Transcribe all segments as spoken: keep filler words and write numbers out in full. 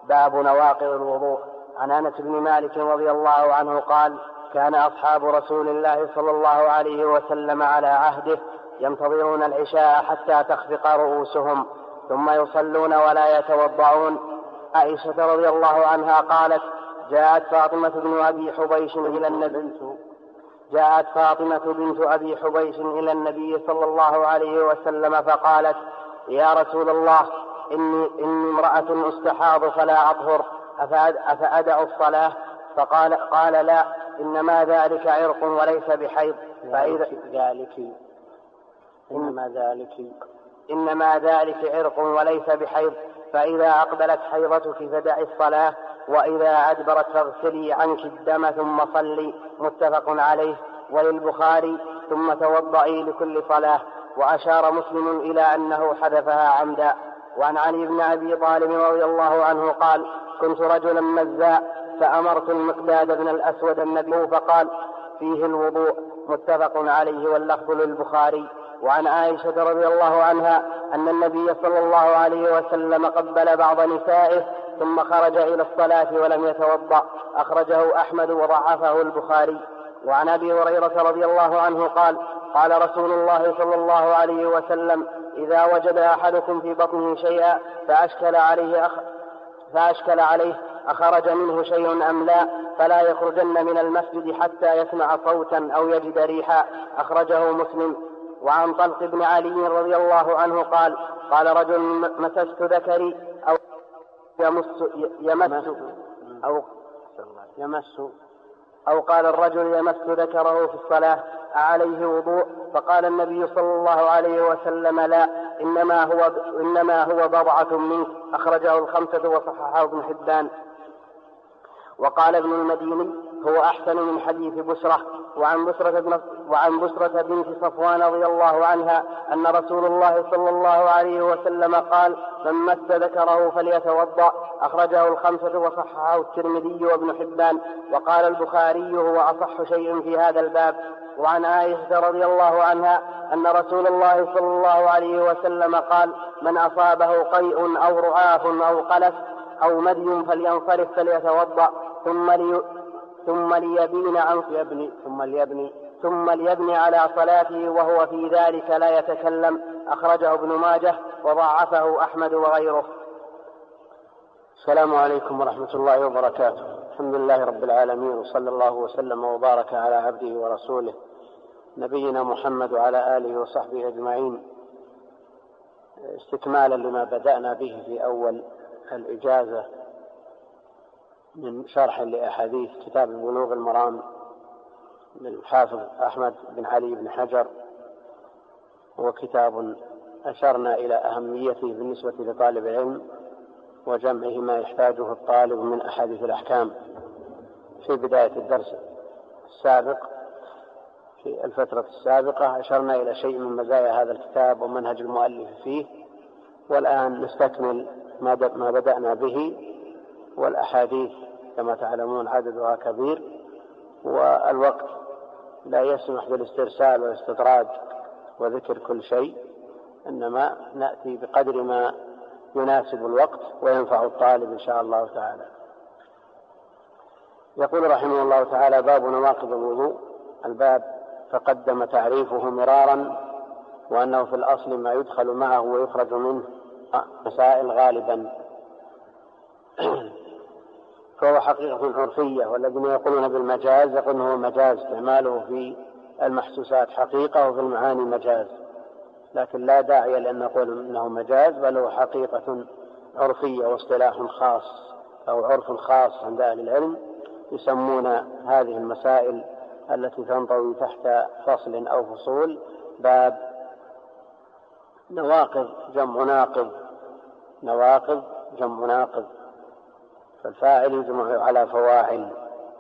باب نواقض الوضوء. عن أنس بن مالك رضي الله عنه قال: كان أصحاب رسول الله صلى الله عليه وسلم على عهده ينتظرون العشاء حتى تخفق رؤوسهم ثم يصلون ولا يتوضعون. عائشة رضي الله عنها قالت: جاءت فاطمة بن أبي حبيش إلى النبي جاءت فاطمة بنت أبي حبيش إلى النبي صلى الله عليه وسلم فقالت: يا رسول الله، إني, إني امرأة أستحاض فلا أطهر، أفأدع الصلاة؟ فقال قال: لا، إنما ذلك عرق وليس بحيض. فإذا ذلك إنما ذلك إنما ذلك عرق وليس بحيض، فإذا أقبلت حيضتك فدعي الصلاة، وإذا أدبرت فاغسلي عنك الدم ثم صلي. متفق عليه. وللبخاري: ثم توضئي لكل صلاة. وأشار مسلم إلى أنه حذفها عمدا. وعن علي بن أبي طالب رضي الله عنه قال: كنت رجلا مزاء فأمرت المقداد بن الأسود النبي فقال: فيه الوضوء. متفق عليه واللفظ للبخاري. وعن عائشة رضي الله عنها أن النبي صلى الله عليه وسلم قبل بعض نسائه ثم خرج إلى الصلاة ولم يتوضأ. أخرجه أحمد وضعفه البخاري. وعن أبي هريرة رضي الله عنه قال: قال رسول الله صلى الله عليه وسلم: إذا وجد أحدكم في بطنه شيئا فأشكل عليه, أخ... فأشكل عليه أخرج منه شيء أم لا فلا يخرجن من المسجد حتى يسمع صوتا أو يجد ريحا. أخرجه مسلم. وعن طلق بن علي رضي الله عنه قال: قال رجل: مسست ذكري أو يمس, يمس أو يمس أو قال الرجل: يمس ذكره في الصلاة، أعليه وضوء؟ فقال النبي صلى الله عليه وسلم: لا، إنما هو, إنما هو بضعة منك. أخرجه الخمسة وصححه ابن حبان. وقال ابن المديني: هو أحسن من حديث بسرة. وعن بسرة, بن وعن بسرة بنت صفوان رضي الله عنها أن رسول الله صلى الله عليه وسلم قال: من مس ذكره فليتوضأ. أخرجه الخمسة وصححه الترمذي وابن حبان. وقال البخاري: هو أصح شيء في هذا الباب. وعن عائشة رضي الله عنها أن رسول الله صلى الله عليه وسلم قال: من أصابه قيء أو رعاف أو قلف أو مدي فلينصرف فليتوضأ ثم لي ثم ليبين عن يبني ثم ليبني ثم ليبني على صلاته وهو في ذلك لا يتكلم. أخرجه ابن ماجه وضعفه أحمد وغيره. السلام عليكم ورحمة الله وبركاته. الحمد لله رب العالمين، وصلى الله وسلم وبارك على عبده ورسوله نبينا محمد وعلى آله وصحبه أجمعين. استكمالا لما بدأنا به في أول الإجازة من شرح لأحاديث كتاب بلوغ المرام للحافظ أحمد بن علي بن حجر، هو كتاب أشرنا إلى أهميته بالنسبة لطالب العلم وجمعه ما يحتاجه الطالب من أحاديث الأحكام. في بداية الدرس السابق في الفترة السابقة أشرنا إلى شيء من مزايا هذا الكتاب ومنهج المؤلف فيه، والآن نستكمل ما بدأنا به. والأحاديث كما تعلمون عددها كبير، والوقت لا يسمح بالاسترسال والاستطراد وذكر كل شيء، إنما نأتي بقدر ما يناسب الوقت وينفع الطالب إن شاء الله تعالى. يقول رحمه الله تعالى: باب نواقض الوضوء. الباب تقدم تعريفه مرارا، وأنه في الأصل ما يدخل معه ويخرج منه مسائل غالبا، فهو حقيقة عرفية، والذين يقولون بالمجاز يقولون هو مجاز، استعماله في المحسوسات حقيقة وفي المعاني مجاز، لكن لا داعي لأن نقول إنه مجاز، بل هو حقيقة عرفية واصطلاح خاص أو عرف خاص عند أهل العلم، يسمون هذه المسائل التي تنطوي تحت فصل أو فصول باب نواقض. جمع ناقض، نواقض جمع ناقض، فالفاعل يجمع على فواعل: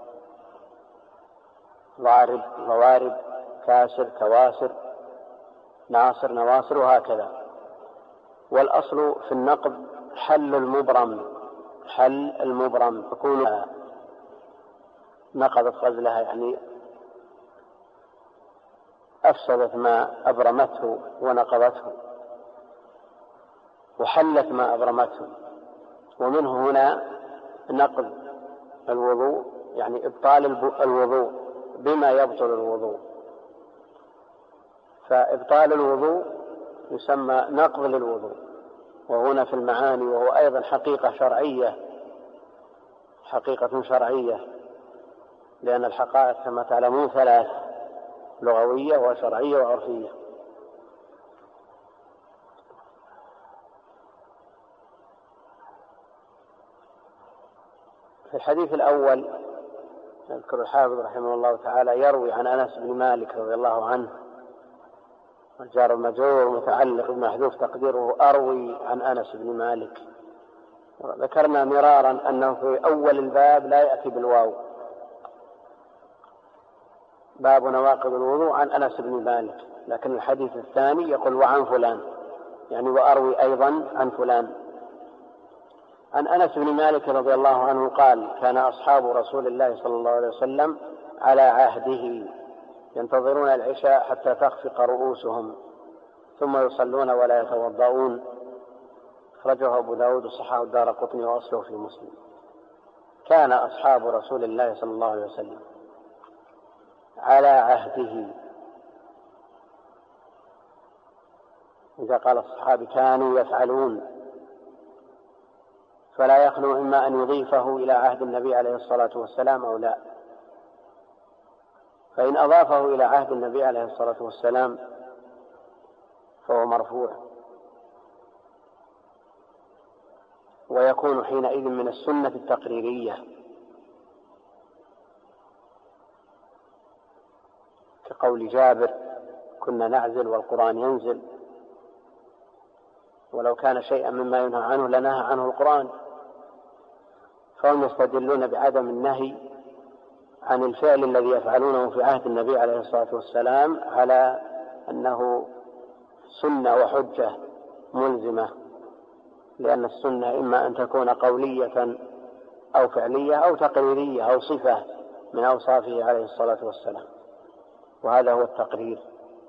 ضارب ضوارب، كاسر كواسر، ناصر نواصر، وهكذا. والأصل في النقض حل المبرم، حل المبرم تكون نقضت غزلها، يعني أفسدت ما أبرمته ونقضته وحلت ما أبرمته. ومنه هنا نقض الوضوء، يعني إبطال الوضوء بما يبطل الوضوء، فإبطال الوضوء يسمى نقض للوضوء، وهنا في المعاني، وهو أيضا حقيقة شرعية، حقيقة شرعية، لأن الحقائق كما تعلمون ثلاث: لغوية وشرعية وعرفية. في الحديث الأول يذكر الحافظ رحمه الله تعالى يروي عن أنس بن مالك رضي الله عنه، والجار المجرور متعلق بمحذوف تقديره أروي عن أنس بن مالك. ذكرنا مرارا أنه في أول الباب لا يأتي بالواو، باب نواقض الوضوء عن أنس بن مالك، لكن الحديث الثاني يقول وعن فلان، يعني وأروي أيضا عن فلان. عن أنس بن مالك رضي الله عنه قال: كان أصحاب رسول الله صلى الله عليه وسلم على عهده ينتظرون العشاء حتى تخفق رؤوسهم ثم يصلون ولا يتوضؤون. أخرجه أبو داود وصححه الدارقطني وأصله في مسلم. كان أصحاب رسول الله صلى الله عليه وسلم على عهده، إذا قال الصحابي كانوا يفعلون فلا يخلو إما أن يضيفه إلى عهد النبي عليه الصلاة والسلام أو لا، فإن أضافه إلى عهد النبي عليه الصلاة والسلام فهو مرفوع، ويكون حينئذ من السنة التقريرية، كقول جابر: كنا نعزل والقرآن ينزل. ولو كان شيئا مما ينهى عنه لنهى عنه القرآن، فهم يستدلون بعدم النهي عن الفعل الذي يفعلونه في عهد النبي عليه الصلاة والسلام على أنه سنة وحجة ملزمة، لأن السنة إما أن تكون قولية أو فعلية أو تقريرية أو صفة من أوصافه عليه الصلاة والسلام، وهذا هو التقرير،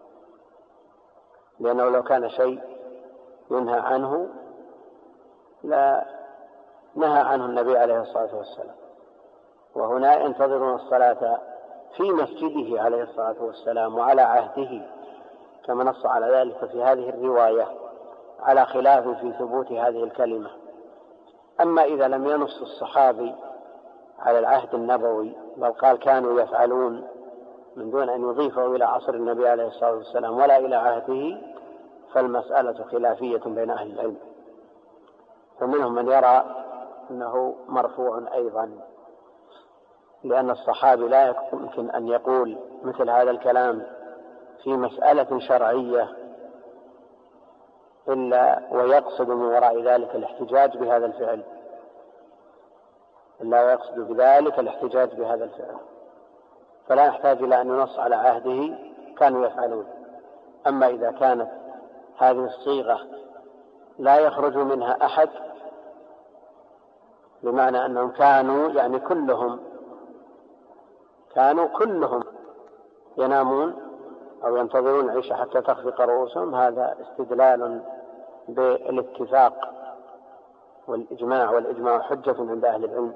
لأنه لو كان شيء ينهى عنه لا نهى عنه النبي عليه الصلاة والسلام. وهنا ينتظرون الصلاة في مسجده عليه الصلاة والسلام وعلى عهده، كما نص على ذلك في هذه الرواية، على خلاف في ثبوت هذه الكلمة. أما إذا لم ينص الصحابي على العهد النبوي، بل قال كانوا يفعلون من دون أن يضيفه إلى عصر النبي عليه الصلاة والسلام ولا إلى عهده، فالمسألة خلافية بين أهل العلم، فمنهم من يرى أنه مرفوع أيضا، لأن الصحابي لا يمكن أن يقول مثل هذا الكلام في مسألة شرعية إلا ويقصد من وراء ذلك الاحتجاج بهذا الفعل، إلا ويقصد بذلك الاحتجاج بهذا الفعل، فلا يحتاج إلى أن ينص على عهده كانوا يفعلون. أما إذا كانت هذه الصيغة لا يخرج منها أحد، بمعنى أنهم كانوا يعني كلهم كانوا كلهم ينامون أو ينتظرون العشاء حتى تخفق رؤوسهم، هذا استدلال بالاتفاق والإجماع، والإجماع حجة عند أهل العلم،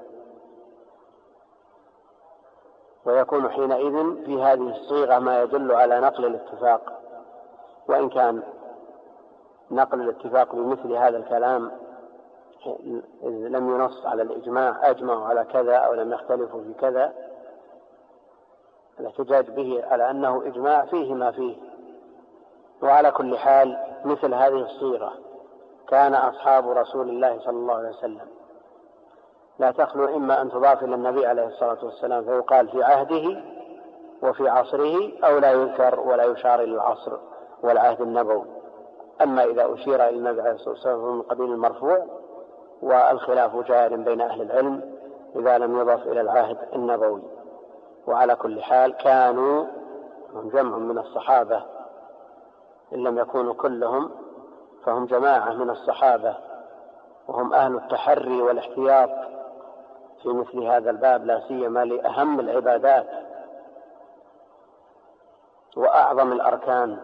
ويكون حينئذ في هذه الصيغة ما يدل على نقل الاتفاق، وإن كان نقل الاتفاق بمثل هذا الكلام إذ لم ينص على الإجماع أجمعوا على كذا أو لم يختلفوا في كذا، الاحتجاج به على أنه إجماع فيه ما فيه. وعلى كل حال مثل هذه الصيغة كان أصحاب رسول الله صلى الله عليه وسلم لا تخلو إما أن تضاف إلى النبي عليه الصلاة والسلام فيقال في عهده وفي عصره، أو لا يذكر ولا يشار إلى العصر والعهد النبوي. أما إذا أشير إلى النبي عليه الصلاة والسلام من قبيل المرفوع، والخلاف جار بين أهل العلم إذا لم يضف إلى العهد النبوي. وعلى كل حال كانوا جمع من الصحابة، إن لم يكونوا كلهم فهم جماعة من الصحابة، وهم أهل التحري والاحتياط في مثل هذا الباب، لا سيما لأهم العبادات وأعظم الأركان.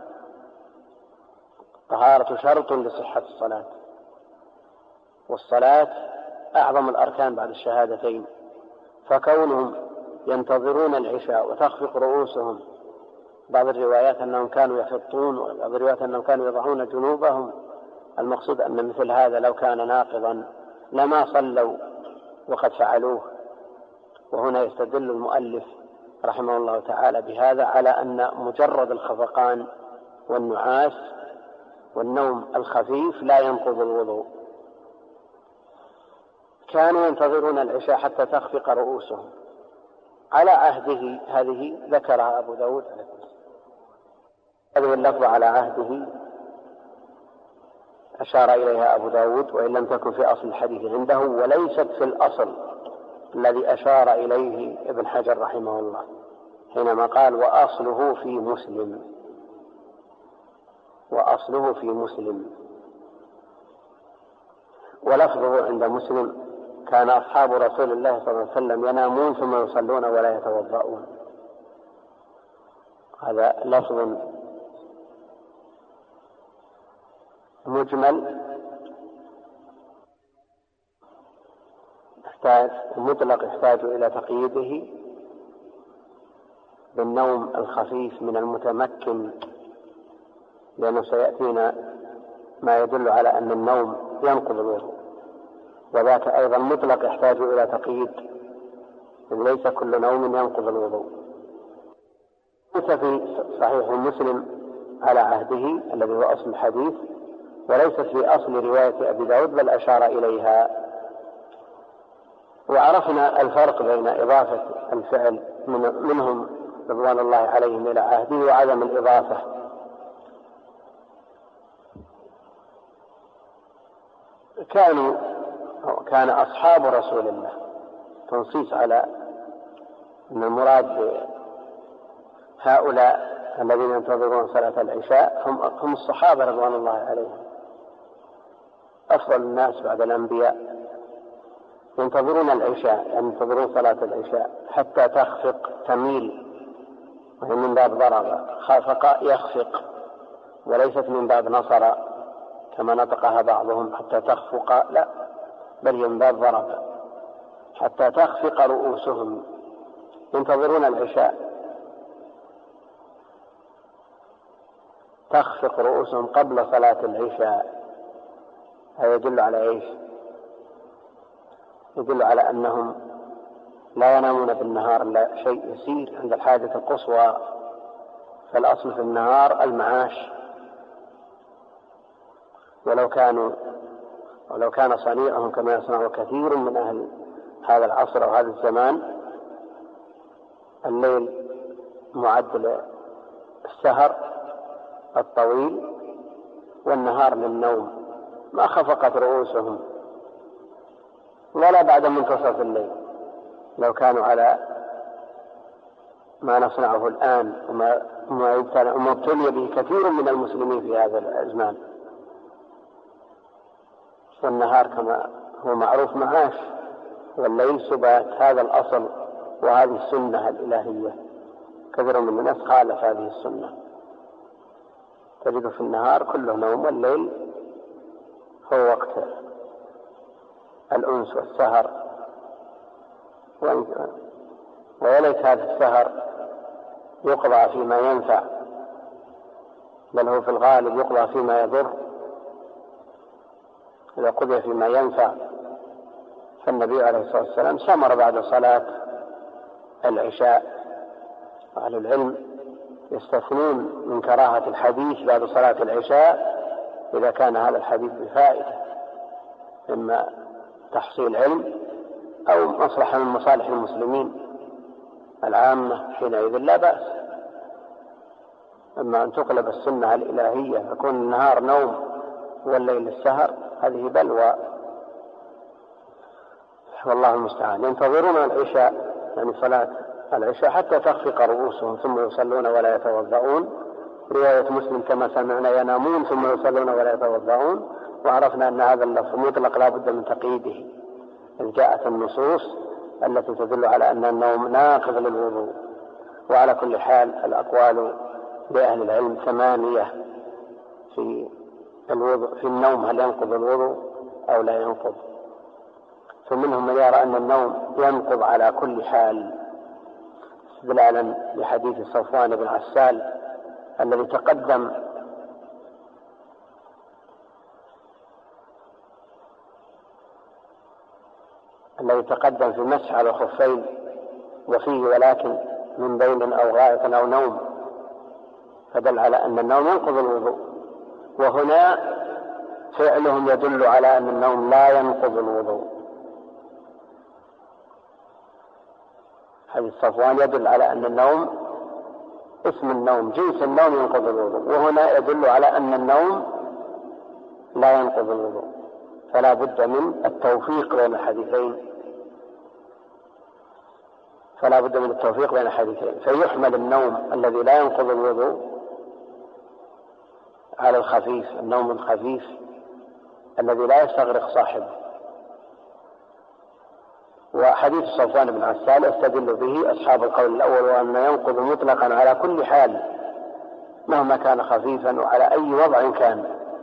طهارة شرط لصحة الصلاة، والصلاة أعظم الأركان بعد الشهادتين، فكونهم ينتظرون العشاء وتخفق رؤوسهم، بعض الروايات أنهم كانوا يفطون وبعض الروايات أنهم كانوا يضعون جنوبهم، المقصود أن مثل هذا لو كان ناقضا لما صلوا وقد فعلوه. وهنا يستدل المؤلف رحمه الله تعالى بهذا على أن مجرد الخفقان والنعاس والنوم الخفيف لا ينقض الوضوء. كانوا ينتظرون العشاء حتى تخفق رؤوسهم على عهده، هذه ذكرها أبو داود عليه السلام. هذه اللفظة على عهده أشار إليها أبو داود وإن لم تكن في أصل الحديث عنده، وليست في الأصل الذي أشار إليه ابن حجر رحمه الله حينما قال وأصله في مسلم، وأصله في مسلم. ولفظه عند مسلم كان أصحاب رسول الله صلى الله عليه وسلم ينامون ثم يصلون ولا يتوضؤون. هذا لفظ مجمل يحتاج مطلق يحتاج إلى تقييده بالنوم الخفيف من المتمكن، لأنه سيأتينا ما يدل على أن النوم ينقض الوضوء، وذاك أيضا مطلق يحتاج إلى تقييد، ليس كل نوم ينقض الوضوء. ليس في صحيح مسلم على عهده الذي هو أصل الحديث، وليست في أصل رواية أبي داود بل أشار إليها. وعرفنا الفرق بين إضافة الفعل من منهم رضوان الله عليهم إلى عهده وعدم الإضافة. كانوا كان أصحاب رسول الله، تنصيص على أن المراد هؤلاء الذين ينتظرون صلاة العشاء هم, هم الصحابة رضوان الله عليهم، أفضل الناس بعد الأنبياء، ينتظرون العشاء، ينتظرون صلاة العشاء حتى تخفق تميل، وهي من باب ضرب، خافق يخفق، وليست من باب نصر كما نطقها بعضهم حتى تخفق، لا، بل من باب ضرب حتى تخفق رؤوسهم. ينتظرون العشاء تخفق رؤوسهم قبل صلاة العشاء. هذا يدل على ايش؟ يدل على أنهم لا ينامون بالنهار إلا شيء يسير عند الحاجة القصوى، فالأصل في النهار المعاش. ولو كانوا ولو كان صنيعهم كما يصنع كثير من أهل هذا العصر أو هذا الزمان، الليل معد للسهر الطويل والنهار للنوم، ما خفقت رؤوسهم ولا بعد منتصف الليل. لو كانوا على ما نصنعه الآن وما ما ابتلي به كثير من المسلمين في هذا الزمان، والنهار كما هو معروف معاش والليل سبات، هذا الأصل وهذه السنة الإلهية. كثير من الناس خالف هذه السنة، تجد في النهار كله نوم، والليل هو وقت الأنس والسهر. وليس هذا السهر يقضى فيما ينفع، بل هو في الغالب يقضى فيما يضر. إذا قضي فيما ينفع فالنبي عليه الصلاة والسلام سمر بعد صلاة العشاء. أهل العلم يستثنون من كراهة الحديث بعد صلاة العشاء إذا كان هذا الحديث بفائدة، إما تحصيل علم أو مصلحة من مصالح المسلمين العامة، حينئذ لا بأس. أما أن تقلب السنة الإلهية فكون النهار نوم والليل السهر، هذه بلوى والله المستعان. ينتظرون العشاء يعني صلاة العشاء حتى تخفق رؤوسهم ثم يصلون ولا يتوضؤون. رواية مسلم كما سمعنا ينامون ثم يصلون ولا يتوضؤون. وعرفنا أن هذا اللفظ مطلق لا بد من تقييده، إذ جاءت النصوص التي تدل على أن النوم ناقض للوضوء. وعلى كل حال الأقوال لأهل العلم ثمانية في الوضوء، في النوم هل ينقض الوضوء أو لا ينقض. فمنهم من يرى أن النوم ينقض على كل حال استدلالا بحديث صفوان بن عسال الذي تقدم الذي تقدم في المسح على الخفين وفيه ولكن من بول أو غائط أو نوم، فدل على أن النوم ينقض الوضوء. وهنا فعلهم يدل على أن النوم لا ينقض الوضوء. حديث صفوان يدل على أن النوم اسم النوم جنس النوم ينقض الوضوء، وهنا يدل على أن النوم لا ينقض الوضوء، فلا بد من التوفيق بين الحديثين فلا بد من التوفيق بين الحديثين فيحمل النوم الذي لا ينقض الوضوء على الخفيف، النوم الخفيف الذي لا يستغرق صاحبه. وحديث صفوان بن عسال يستدل به أصحاب القول الأول، وأن ينقض مطلقا على كل حال مهما كان خفيفا وعلى أي وضع كان.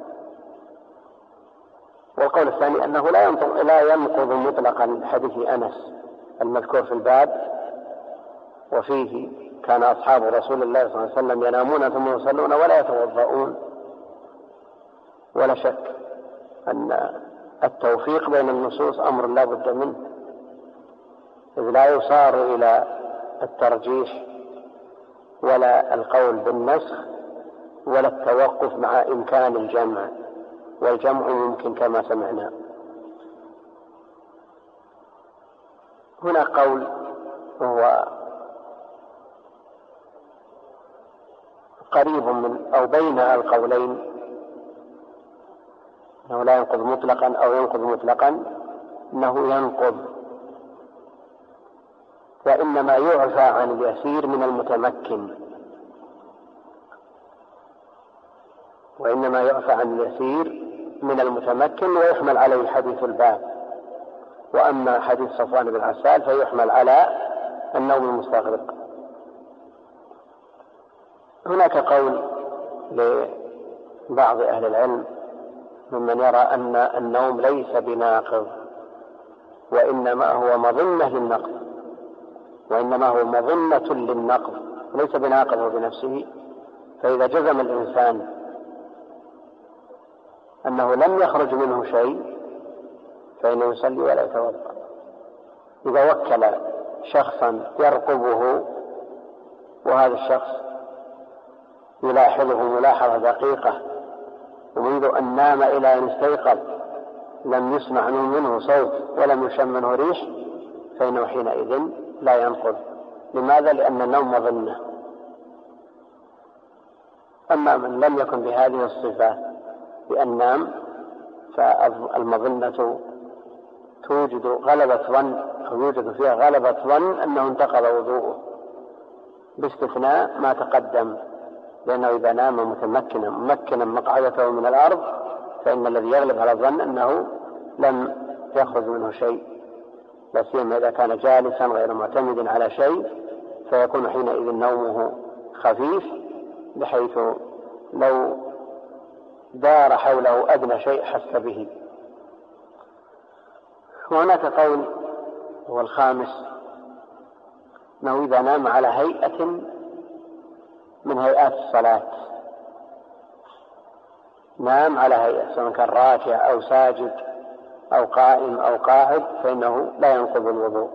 والقول الثاني أنه لا ينقض, لا ينقض مطلقا حديث أنس المذكور في الباب، وفيه كان أصحاب رسول الله صلى الله عليه وسلم ينامون ثم يصلون ولا يتوضؤون. ولا شك أن التوفيق بين النصوص أمر لا بد منه، إذ لا يصار إلى الترجيح ولا القول بالنسخ ولا التوقف مع إمكان الجمع، والجمع يمكن كما سمعنا. هنا قول هو قريب من أو بين القولين، أنه لا ينقض مطلقا أو ينقض مطلقا، أنه ينقض وإنما يعفى عن اليسير من المتمكن وإنما يعفى عن اليسير من المتمكن ويحمل عليه حديث الباب. وأما حديث صفوان بن عسال فيحمل على النوم المستغرق. هناك قول لبعض أهل العلم ممن يرى أن النوم ليس بناقض وإنما هو مظنة للنقض وإنما هو مظنة للنقض ليس بناقض بنفسه. فإذا جزم الإنسان أنه لم يخرج منه شيء فإنه يصلي ولا يتوضأ. إذا وكل شخصا يرقبه وهذا الشخص يلاحظه ملاحظة دقيقة ومنذ أن نام إلى أن استيقظ لم يسمع منه صوت ولم يشم منه ريح، فإنه حينئذ لا ينقض. لماذا؟ لأن النوم مظنة. أما من لم يكن بهذه الصفة بأن نام فالمظنة توجد غلبة ظن أو يوجد فيها غلبة ظن أنه انتقض وضوءه، باستثناء ما تقدم، لأنه إذا نام متمكنا ممكنا مقعدته من الأرض فإن الذي يغلب على الظن أنه لم يخرج منه شيء، لا سيما إذا كان جالسا غير معتمد على شيء، فيكون حينئذ نومه خفيف بحيث لو دار حوله أدنى شيء حس به. وهناك قول هو الخامس أنه إذا نام على هيئة من هيئات الصلاة، نام على هيئة سواء كان راكع أو ساجد أو قائم أو قاعد فإنه لا ينقض الوضوء،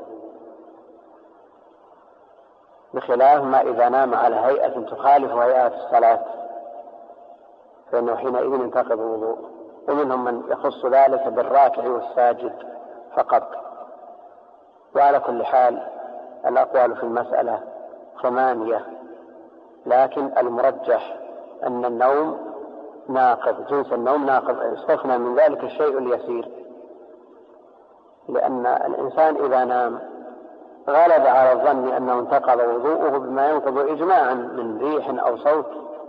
بخلاف ما إذا نام على هيئة تخالف هيئات الصلاة فإنه حينئذ ينتقض الوضوء. ومنهم من يخص ذلك بالراكع والساجد فقط. وعلى كل حال الأقوال في المسألة ثمانية، لكن المرجح أن النوم ناقض، جنس النوم ناقض، استثنى من ذلك الشيء اليسير، لأن الإنسان إذا نام غلب على الظن أنه انتقض وضوءه بما ينقض إجماعا من ريح أو صوت.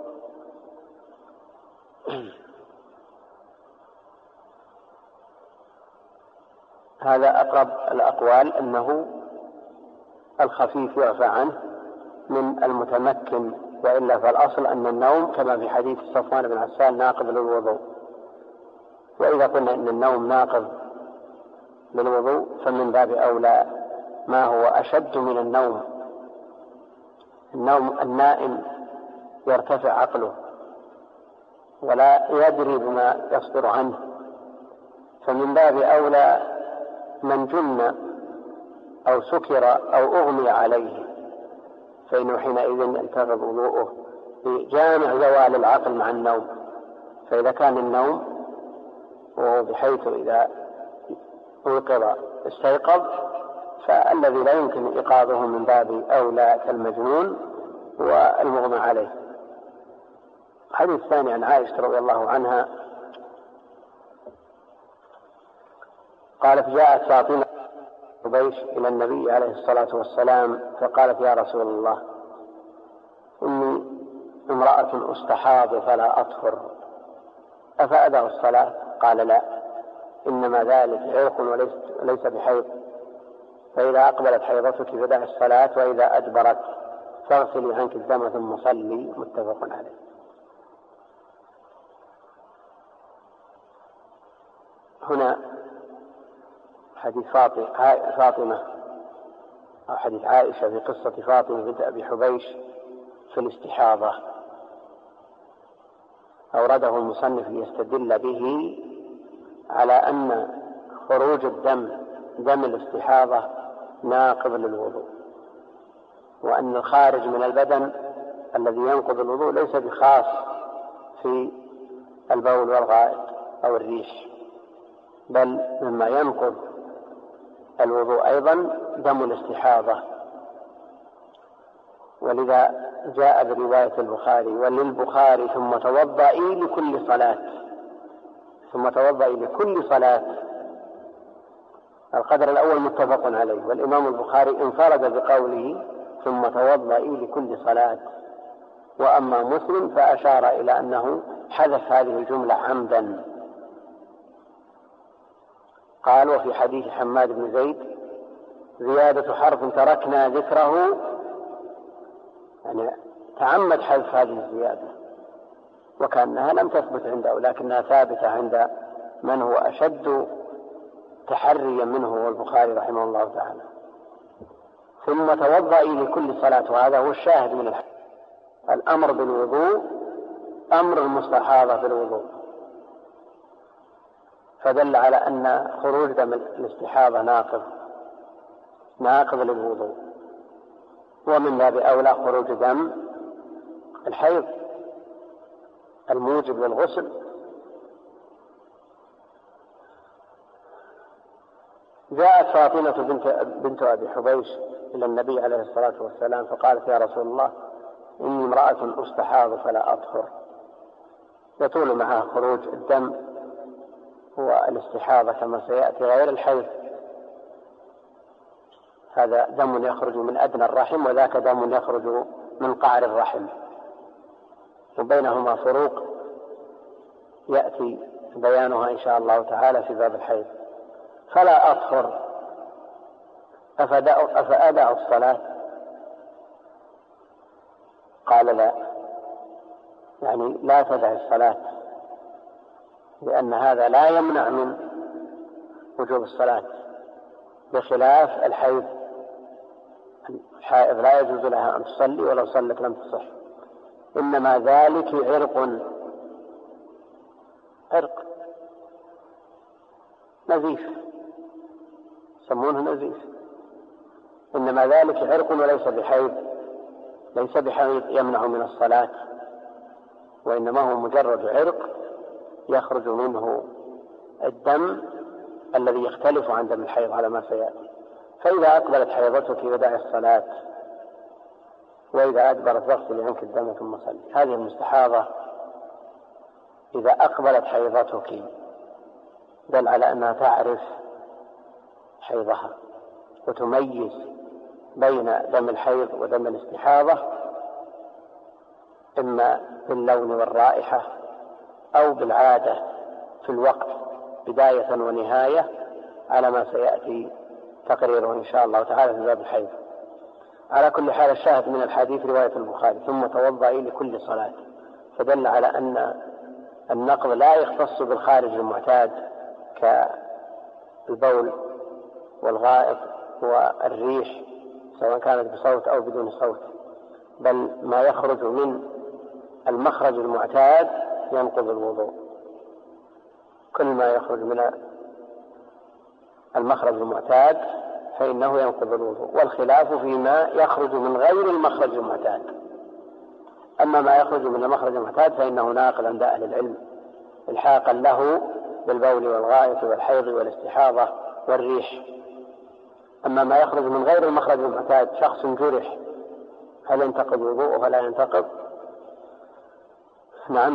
هذا أقرب الأقوال أنه الخفيف يعفى عنه من المتمكن، وإلا فالأصل أن النوم كما في حديث صفوان بن عسال ناقض للوضوء. وإذا قلنا أن النوم ناقض للوضوء فمن باب أولى ما هو أشد من النوم. النوم النائم يرتفع عقله ولا يدري بما يصدر عنه، فمن باب أولى من جن أو سكر أو أغمي عليه، فإنه حينئذ ينتقض وضوءه بجامع زوال العقل مع النوم. فإذا كان النوم وهو بحيث إذا أوقظ استيقظ، فالذي لا يمكن إيقاظه من باب أولى كالمجنون والمغمى عليه. الحديث الثاني عن عائشة رضي الله عنها قالت: جاءت فاطمة حبيش إلى النبي عليه الصلاة والسلام فقالت: يا رسول الله، إني امرأة أستحاض فلا أطهر، أفأدع الصلاة؟ قال: لا، إنما ذلك عرق وليس بحيض، فإذا أقبلت حيضتك فدع الصلاة، وإذا أدبرت فاغسلي عنك الدم ثم صلي. متفق عليه. هنا حديث فاطمة أو حديث عائشة في قصة فاطمة بنت أبي حبيش في الاستحاضة أورده المصنف ليستدل به على أن خروج الدم دم الاستحاضة ناقض للوضوء، وأن الخارج من البدن الذي ينقض الوضوء ليس بخاص في البول والغائط أو الريش، بل مما ينقض الوضوء أيضا دم الاستحاضة. ولذا جاء برواية البخاري: وللبخاري ثم توضئي لكل صلاة، ثم توضئي لكل صلاة. القدر الأول متفق عليه، والإمام البخاري انفرد بقوله ثم توضئي لكل صلاة، وأما مسلم فأشار إلى أنه حذف هذه الجملة عمدا. قال: وفي حديث حماد بن زيد زيادة حرف تركنا ذكره، يعني تعمد حذف هذه الزيادة، وكأنها لم تثبت عنده، لكنها ثابتة عند من هو أشد تحريا منه هو البخاري رحمه الله تعالى. ثم توضئي لكل صلاة، وهذا هو الشاهد من الحديث. الأمر بالوضوء أمر المستحاضة بالوضوء، فدل على أن خروج دم الاستحاضة ناقض ناقض للوضوء، ومن باب أولى خروج دم الحيض الموجب للغسل. جاءت فاطمة بنت, بنت أبي حبيش إلى النبي عليه الصلاة والسلام فقالت: يا رسول الله، إني امرأة أستحاض فلا أطهر. يطول معها خروج الدم والاستحاضة كما سيأتي غير الحيض، هذا دم يخرج من أدنى الرحم، وذاك دم يخرج من قعر الرحم، وبينهما فروق يأتي بيانها إن شاء الله تعالى في باب الحيض. فلا أطهر، أفأدع الصلاة؟ قال: لا، يعني لا تدع الصلاة، لأن هذا لا يمنع من وجوب الصلاة، بخلاف الحيض. الحائض لا يجوز لها أن تصلي، ولو صلت لم تصح، إنما ذلك عرق عرق نزيف، يسمونه نزيف، إنما ذلك عرق وليس بحيض، ليس بحيض يمنع من الصلاة، وإنما هو مجرد عرق يخرج منه الدم الذي يختلف عن دم الحيض على ما سيأتي. فإذا أقبلت حيضتك فدع الصلاة، وإذا أدبرت فاغسلي عنك الدم ثم صلي. هذه المستحاضة إذا أقبلت حيضتك دل على أنها تعرف حيضها وتميز بين دم الحيض ودم الاستحاضة، إما باللون والرائحة أو بالعادة في الوقت بداية ونهاية، على ما سيأتي تقريره إن شاء الله تعالى في باب الحيض. على كل حال الشاهد من الحديث رواية البخاري: ثم توضئي لكل صلاة، فدل على أن النقض لا يختص بالخارج المعتاد كالبول والغائط والريح سواء كانت بصوت أو بدون صوت، بل ما يخرج من المخرج المعتاد ينقض الوضوء. كل ما يخرج من المخرج المعتاد فإنه ينقض الوضوء، والخلاف فيما يخرج من غير المخرج المعتاد. أما ما يخرج من المخرج المعتاد فإنه ناقض عند أهل العلم الحاقا له بالبول والغائط والحيض والاستحاضة والريح. أما ما يخرج من غير المخرج المعتاد، شخص جرح، هل ينتقض وضوءه ولا ينتقض؟ نعم،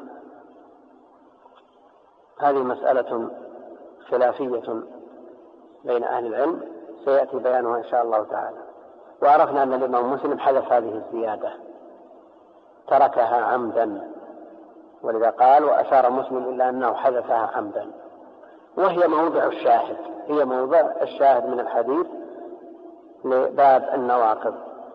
هذه مسألة خلافية بين أهل العلم سيأتي بيانها إن شاء الله تعالى. وعرفنا أن الإمام مسلم حذف هذه الزيادة، تركها عمدا، ولذا قال وأشار مسلم إلا أنه حذفها عمدا، وهي موضع الشاهد، هي موضع الشاهد من الحديث لباب النواقض.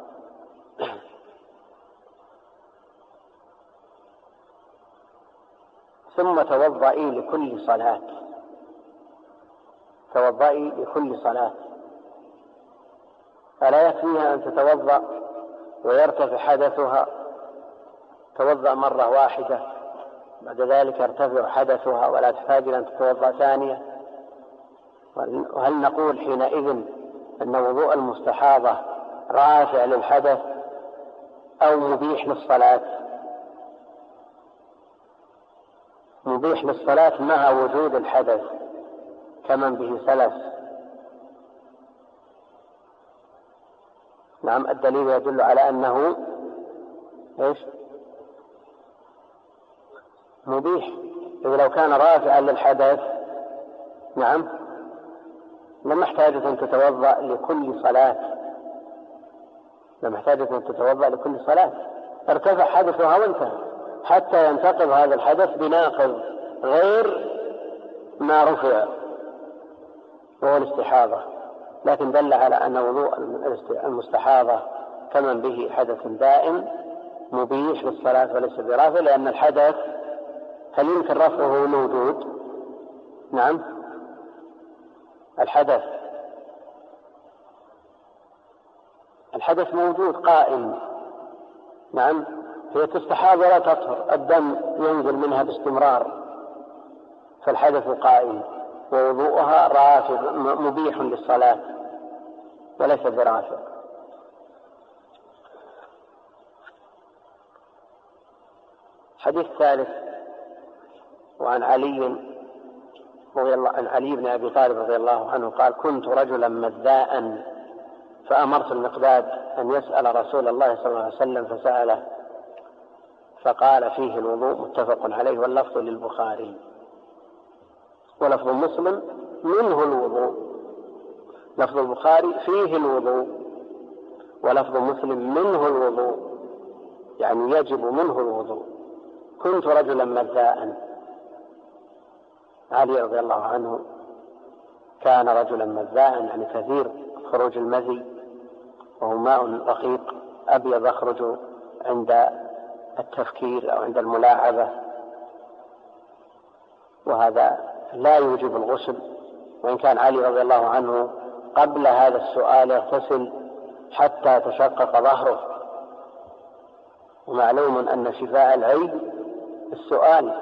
ثم توضئي لكل صلاة، توضئي لكل صلاة، فلا يكفيها أن تتوضأ ويرتفع حدثها، توضأ مرة واحدة بعد ذلك يرتفع حدثها ولا تحتاج أن تتوضأ ثانية. وهل نقول حينئذ أن وضوء المستحاضة رافع للحدث أو مبيح للصلاة؟ مبيح للصلاة مع وجود الحدث كمن به سلس. نعم، الدليل يدل على أنه إيش؟ مبيح، إذا لو كان رافعا للحدث نعم لم يحتاج أن تتوضأ لكل صلاة، لم يحتاج أن تتوضأ لكل صلاة، ارتفع حدثها وانتهى، حتى ينتقض هذا الحدث بناقض غير ما رفع وهو الاستحاضة. لكن دل على أن وضوء المستحاضة كمن به حدث دائم مبيح للصلاة وليس برافع، لأن الحدث هل يمكن رفعه موجود؟ نعم، الحدث الحدث موجود قائم. نعم، هي تستحاض ولا تطهر، الدم ينزل منها باستمرار، فالحدث قائم، ووضوءها رافع مبيح للصلاة وليس برافع. حديث ثالث، وعن علي رضي الله عن علي بن أبي طالب رضي الله عنه قال: كنت رجلا مذاء فأمرت المقداد أن يسأل رسول الله صلى الله عليه وسلم فسأله فقال فيه الوضوء، متفق عليه، واللفظ للبخاري، ولفظ مسلم منه الوضوء. لفظ البخاري فيه الوضوء، ولفظ مسلم منه الوضوء، يعني يجب منه الوضوء. كنت رجلا مذاء، علي رضي الله عنه كان رجلا مذاء، يعني كثير خروج المذي، وهو ماء رقيق أبيض يخرج عند التفكير أو عند الملاعبة، وهذا لا يوجب الغسل. وإن كان علي رضي الله عنه قبل هذا السؤال يغتسل حتى تشقق ظهره، ومعلوم أن شفاء العي السؤال.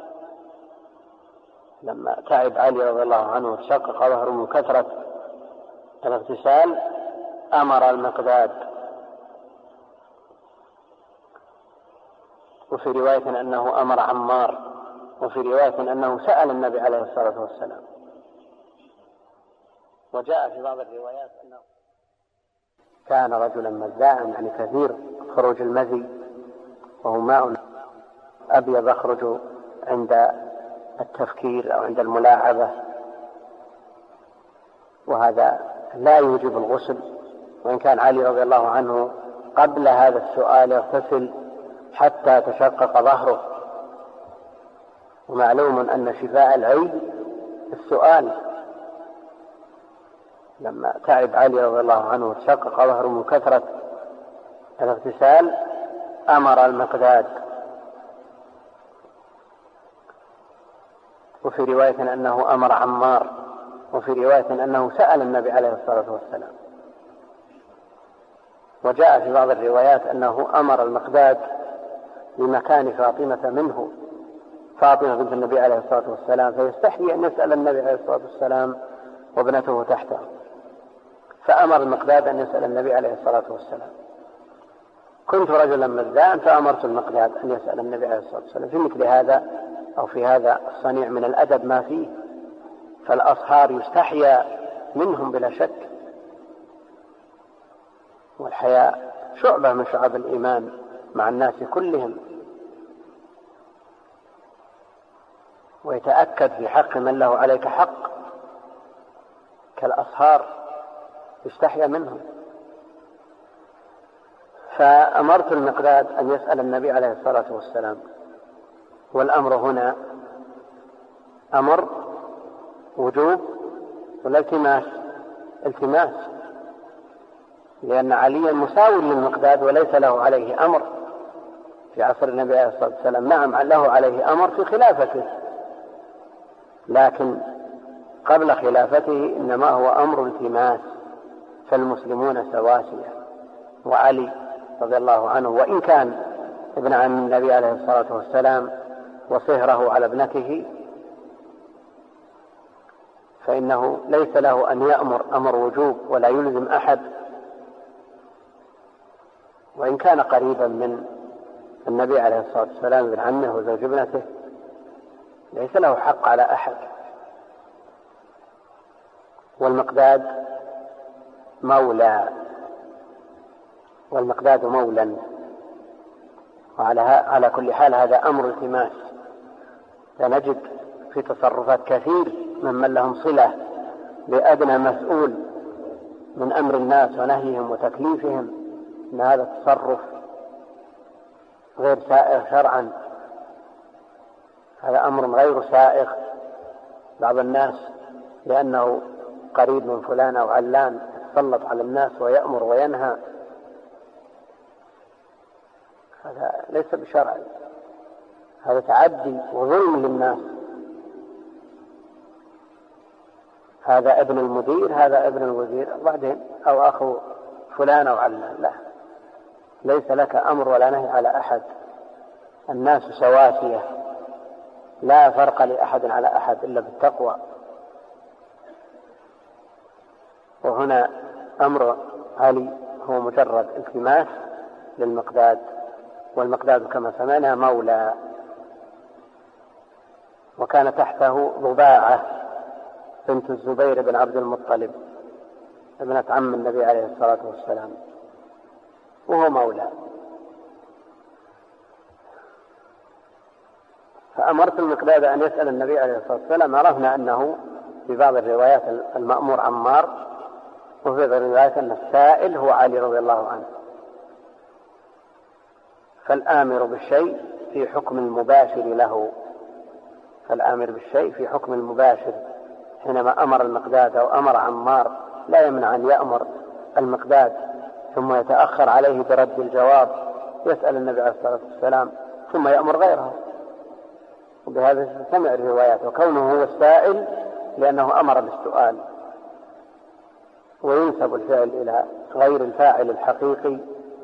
لما تعب علي رضي الله عنه وتشقق ظهره من كثرة الاغتسال أمر المقداد، وفي رواية أنه أمر عمار، وفي رواية أنه سأل النبي عليه الصلاة والسلام. وجاء في بعض الروايات أنه كان رجلا مذاء، يعني كثير خروج المذي، وهو ماء أبيض يخرج عند التفكير أو عند الملاعبة، وهذا لا يوجب الغسل. وإن كان علي رضي الله عنه قبل هذا السؤال يغتسل حتى تشقق ظهره، ومعلوم أن شفاء العي السؤال. لما تعب علي رضي الله عنه وتشقق ظهره من كثرة الاغتسال أمر المقداد، وفي رواية أنه أمر عمار، وفي رواية أنه سأل النبي عليه الصلاة والسلام. وجاء في بعض الروايات أنه أمر المقداد بمكان فاطمة منه، فاطمة بنت النبي عليه الصلاة والسلام، فيستحي أن يسأل النبي عليه الصلاة والسلام وابنته تحته، فأمر المقداد أن يسأل النبي عليه الصلاة والسلام. كنت رجلا مذاء فأمرت المقداد أن يسأل النبي عليه الصلاة والسلام. في مثل هذا أو في هذا الصنيع من الأدب ما فيه، فالأصهار يستحيا منهم بلا شك، والحياء شعبة من شعب الإيمان مع الناس كلهم، ويتأكد في حق من له عليك حق كالأصهار يستحيا منهم. فأمرت المقداد أن يسأل النبي عليه الصلاة والسلام، والأمر هنا أمر وجوب ولا التماس؟ التماس، لأن عليا مساوي للمقداد وليس له عليه أمر في عصر النبي عليه الصلاة والسلام. نعم له عليه أمر في خلافته، لكن قبل خلافته إنما هو أمر التماس، فالمسلمون سواسية. وعلي رضي الله عنه وإن كان ابن عم النبي عليه الصلاة والسلام وصهره على ابنته، فإنه ليس له أن يأمر أمر وجوب ولا يلزم أحد، وإن كان قريبا من النبي عليه الصلاة والسلام ابن عمه وزوج ابنته، ليس له حق على أحد. والمقداد مولى، والمقداد مولا، وعلى على كل حال هذا أمر التماس. سنجد في تصرفات كثير ممن لهم صلة بأدنى مسؤول من أمر الناس ونهيهم وتكليفهم أن هذا التصرف غير سائغ شرعا، هذا أمر غير سائغ. بعض الناس لأنه قريب من فلان أو علان يتسلط على الناس ويأمر وينهى، هذا ليس بشرع، هذا تعدي وظلم للناس. هذا ابن المدير، هذا ابن الوزير بعدين أو أخو فلان أو علان، لا، ليس لك أمر ولا نهي على أحد. الناس سواسية، لا فرق لأحد على أحد إلا بالتقوى. وهنا أمر علي هو مجرد التماس للمقداد، والمقداد كما سمعنا مولى، وكان تحته ضباعة بنت الزبير بن عبد المطلب ابنة عم النبي عليه الصلاة والسلام، وهو مولى. فأمرت المقداد أن يسأل النبي عليه الصلاة والسلام. عرفنا أنه في بعض الروايات المأمور عمار، وفي بعض الروايات أن السائل هو علي رضي الله عنه. فالآمر بالشيء في حكم المباشر له، فالآمر بالشيء في حكم المباشر. حينما أمر المقداد أو أمر عمار لا يمنع أن يأمر المقداد ثم يتأخر عليه برد الجواب، يسأل النبي عليه الصلاة والسلام ثم يأمر غيره. وبهذا تستمع الروايات، وكونه هو السائل لأنه أمر بالسؤال. وينسب الفعل إلى غير الفاعل الحقيقي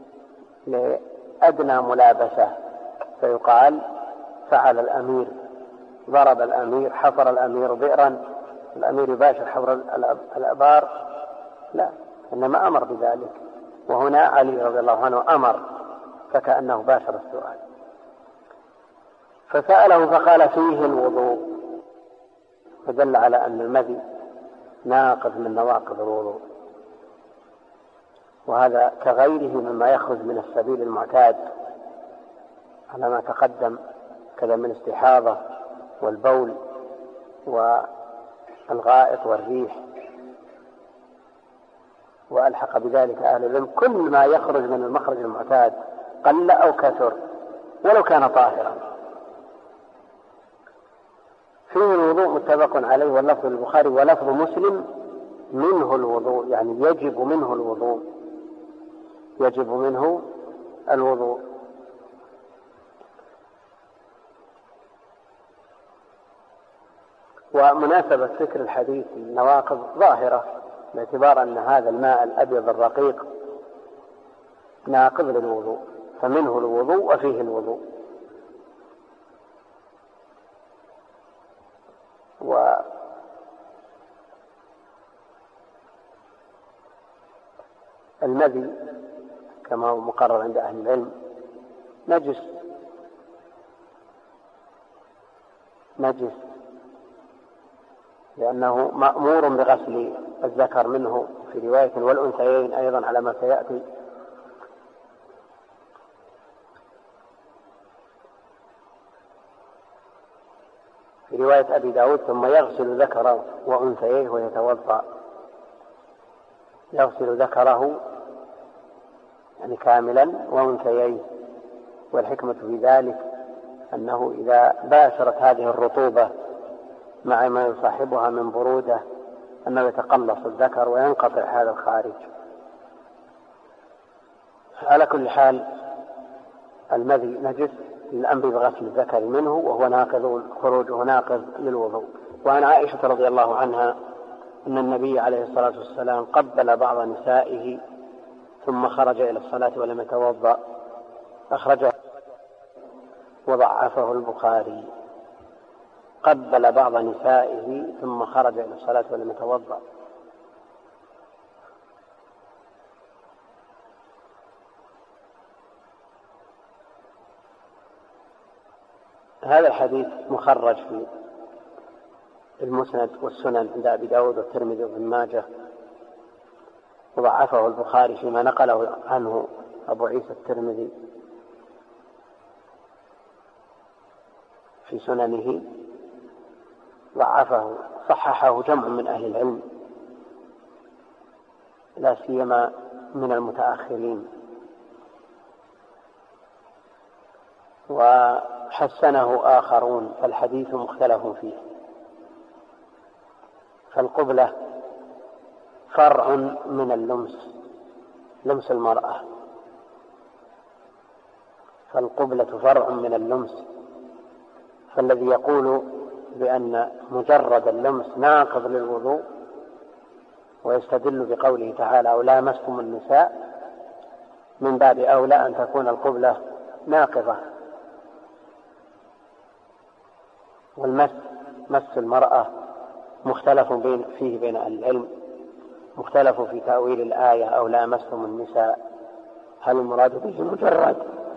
لأدنى ملابسة، فيقال فعل الأمير، ضرب الأمير، حفر الأمير بئرا، الأمير يباشر حفر الأبار، لا، إنما أمر بذلك. وهنا علي رضي الله عنه أمر، فكأنه باشر السؤال. فسأله فقال فيه الوضوء، فدل على أن المذي ناقض من نواقض الوضوء، وهذا كغيره مما يخرج من السبيل المعتاد على ما تقدم، كذا من استحاضة والبول والغائط والريح، وألحق بذلك أهل العلم كل ما يخرج من المخرج المعتاد قل أو كثر ولو كان طاهرا. فيه الوضوء متفق عليه، واللفظ البخاري ولفظ مسلم منه الوضوء، يعني يجب منه الوضوء، يجب منه الوضوء. ومناسبة ذكر الحديث النواقض ظاهرة باعتبار أن هذا الماء الأبيض الرقيق ناقض للوضوء، فمنه الوضوء وفيه الوضوء. والمذي كما هو مقرر عند أهل العلم نجس نجس لأنه مأمور بغسل الذكر منه في رواية والأنثيين أيضا على ما سيأتي. في رواية أبي داود ثم يغسل ذكره وأنثيه ويتوضأ، يغسل ذكره يعني كاملا وأنثيه، والحكمة في ذلك أنه إذا باشرت هذه الرطوبة مع ما يصاحبها من برودة أنه يتقلص الذكر وينقطع هذا الخارج. على كل حال المذي نجس للأمر بغسل الذكر منه، وهو ناقض خروجه ناقض للوضوء. وعن عائشة رضي الله عنها أن النبي عليه الصلاة والسلام قبل بعض نسائه ثم خرج إلى الصلاة ولم يتوضأ، أخرجه وضعفه البخاري. قبل بعض نسائه ثم خرج إلى الصلاة ولم يتوضأ. هذا الحديث مخرج في المسند والسنن عند أبي داود والترمذي وابن ماجه، وضعفه البخاري فيما نقله عنه أبو عيسى الترمذي في سننه، ضعفه صححه جمع من أهل العلم لا سيما من المتأخرين، وحسنه آخرون، فالحديث مختلف فيه. فالقبلة فرع من اللمس، لمس المرأة، فالقبلة فرع من اللمس، فالذي يقول بأن مجرد اللمس ناقض للوضوء ويستدل بقوله تعالى أو لامستم النساء، من باب أولى أن تكون القبلة ناقضة. والمس مس المرأة مختلف بين فيه بين أهل العلم، مختلف في تأويل الآية أو لامستم النساء، هل المراد به مجرد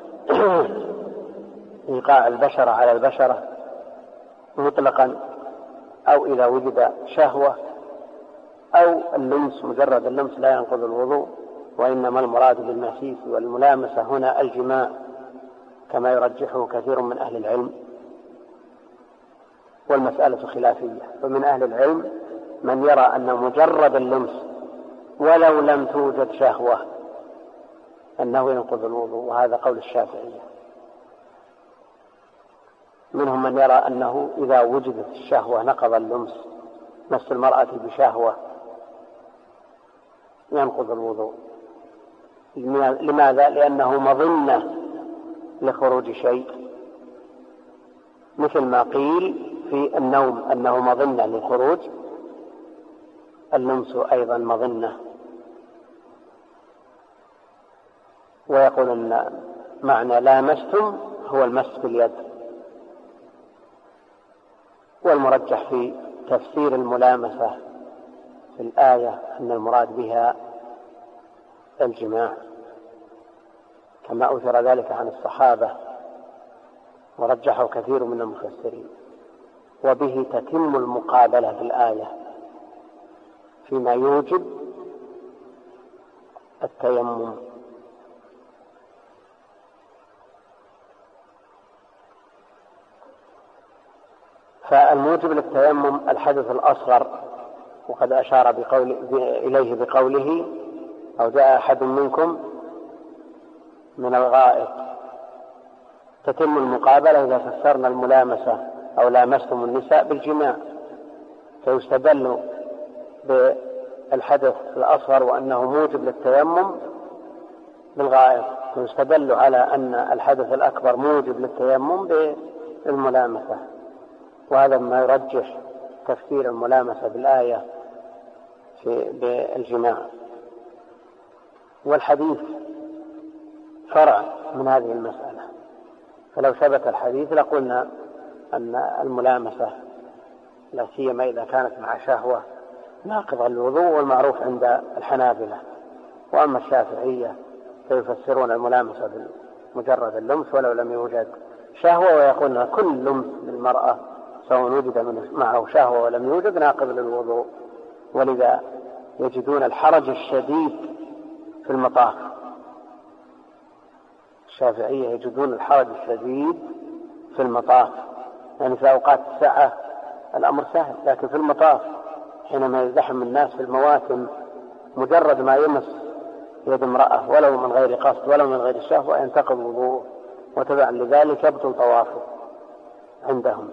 إيقاع البشرة على البشرة مطلقا، أو إذا وجد شهوة، أو اللمس مجرد اللمس لا ينقض الوضوء، وإنما المراد بالمسيس والملامسة هنا الجماع كما يرجحه كثير من أهل العلم. والمسألة خلافية، فمن أهل العلم من يرى أن مجرد اللمس ولو لم توجد شهوة أنه ينقض الوضوء، وهذا قول الشافعية. منهم من يرى أنه إذا وجدت الشهوة نقض اللمس، مس المرأة بشهوة ينقض الوضوء. لماذا؟ لأنه مظنة لخروج شيء، مثل ما قيل في النوم أنه مظنة للخروج، اللمس أيضا مظنة. ويقول أن معنى لامستم هو المس باليد. والمرجح في تفسير الملامسة في الآية أن المراد بها الجماع، كما أوثر ذلك عن الصحابة ورجحه كثير من المفسرين. وبه تتم المقابلة في الآية فيما يوجب التيمم. فالموجب للتيمم الحدث الأصغر، وقد أشار بقول إليه بقوله أو جاء أحد منكم من الغائط. تتم المقابلة إذا فسرنا الملامسة أو لامستم النساء بالجماع، فيستدل بالحدث الأصغر وأنه موجب للتيمم بالغائط، ويستدل على أن الحدث الأكبر موجب للتيمم بالملامسة. وهذا ما يرجح تفسير الملامسة بالآية في بالجماع، والحديث فرع من هذه المسألة. فلو ثبت الحديث لقلنا أن الملامسة لا سيما إذا كانت مع شهوة ناقضة للوضوء، والمعروف عند الحنابلة. وأما الشافعية فيفسرون الملامسة بمجرد اللمس ولو لم يوجد شهوة، ويقولون كل لمس للمرأة سواء وجد معه شهوة ولم يوجد ناقض للوضوء، ولذا يجدون الحرج الشديد في المطاف. الشافعية يجدون الحرج الشديد في المطاف، يعني في أوقات الساعة الأمر سهل، لكن في المطاف حينما يزدحم الناس في المواسم مجرد ما يمس يد امرأة ولو من غير قصد ولو من غير شهوة ينتقض وضوءه، وتبعا لذلك يبطل طوافه عندهم.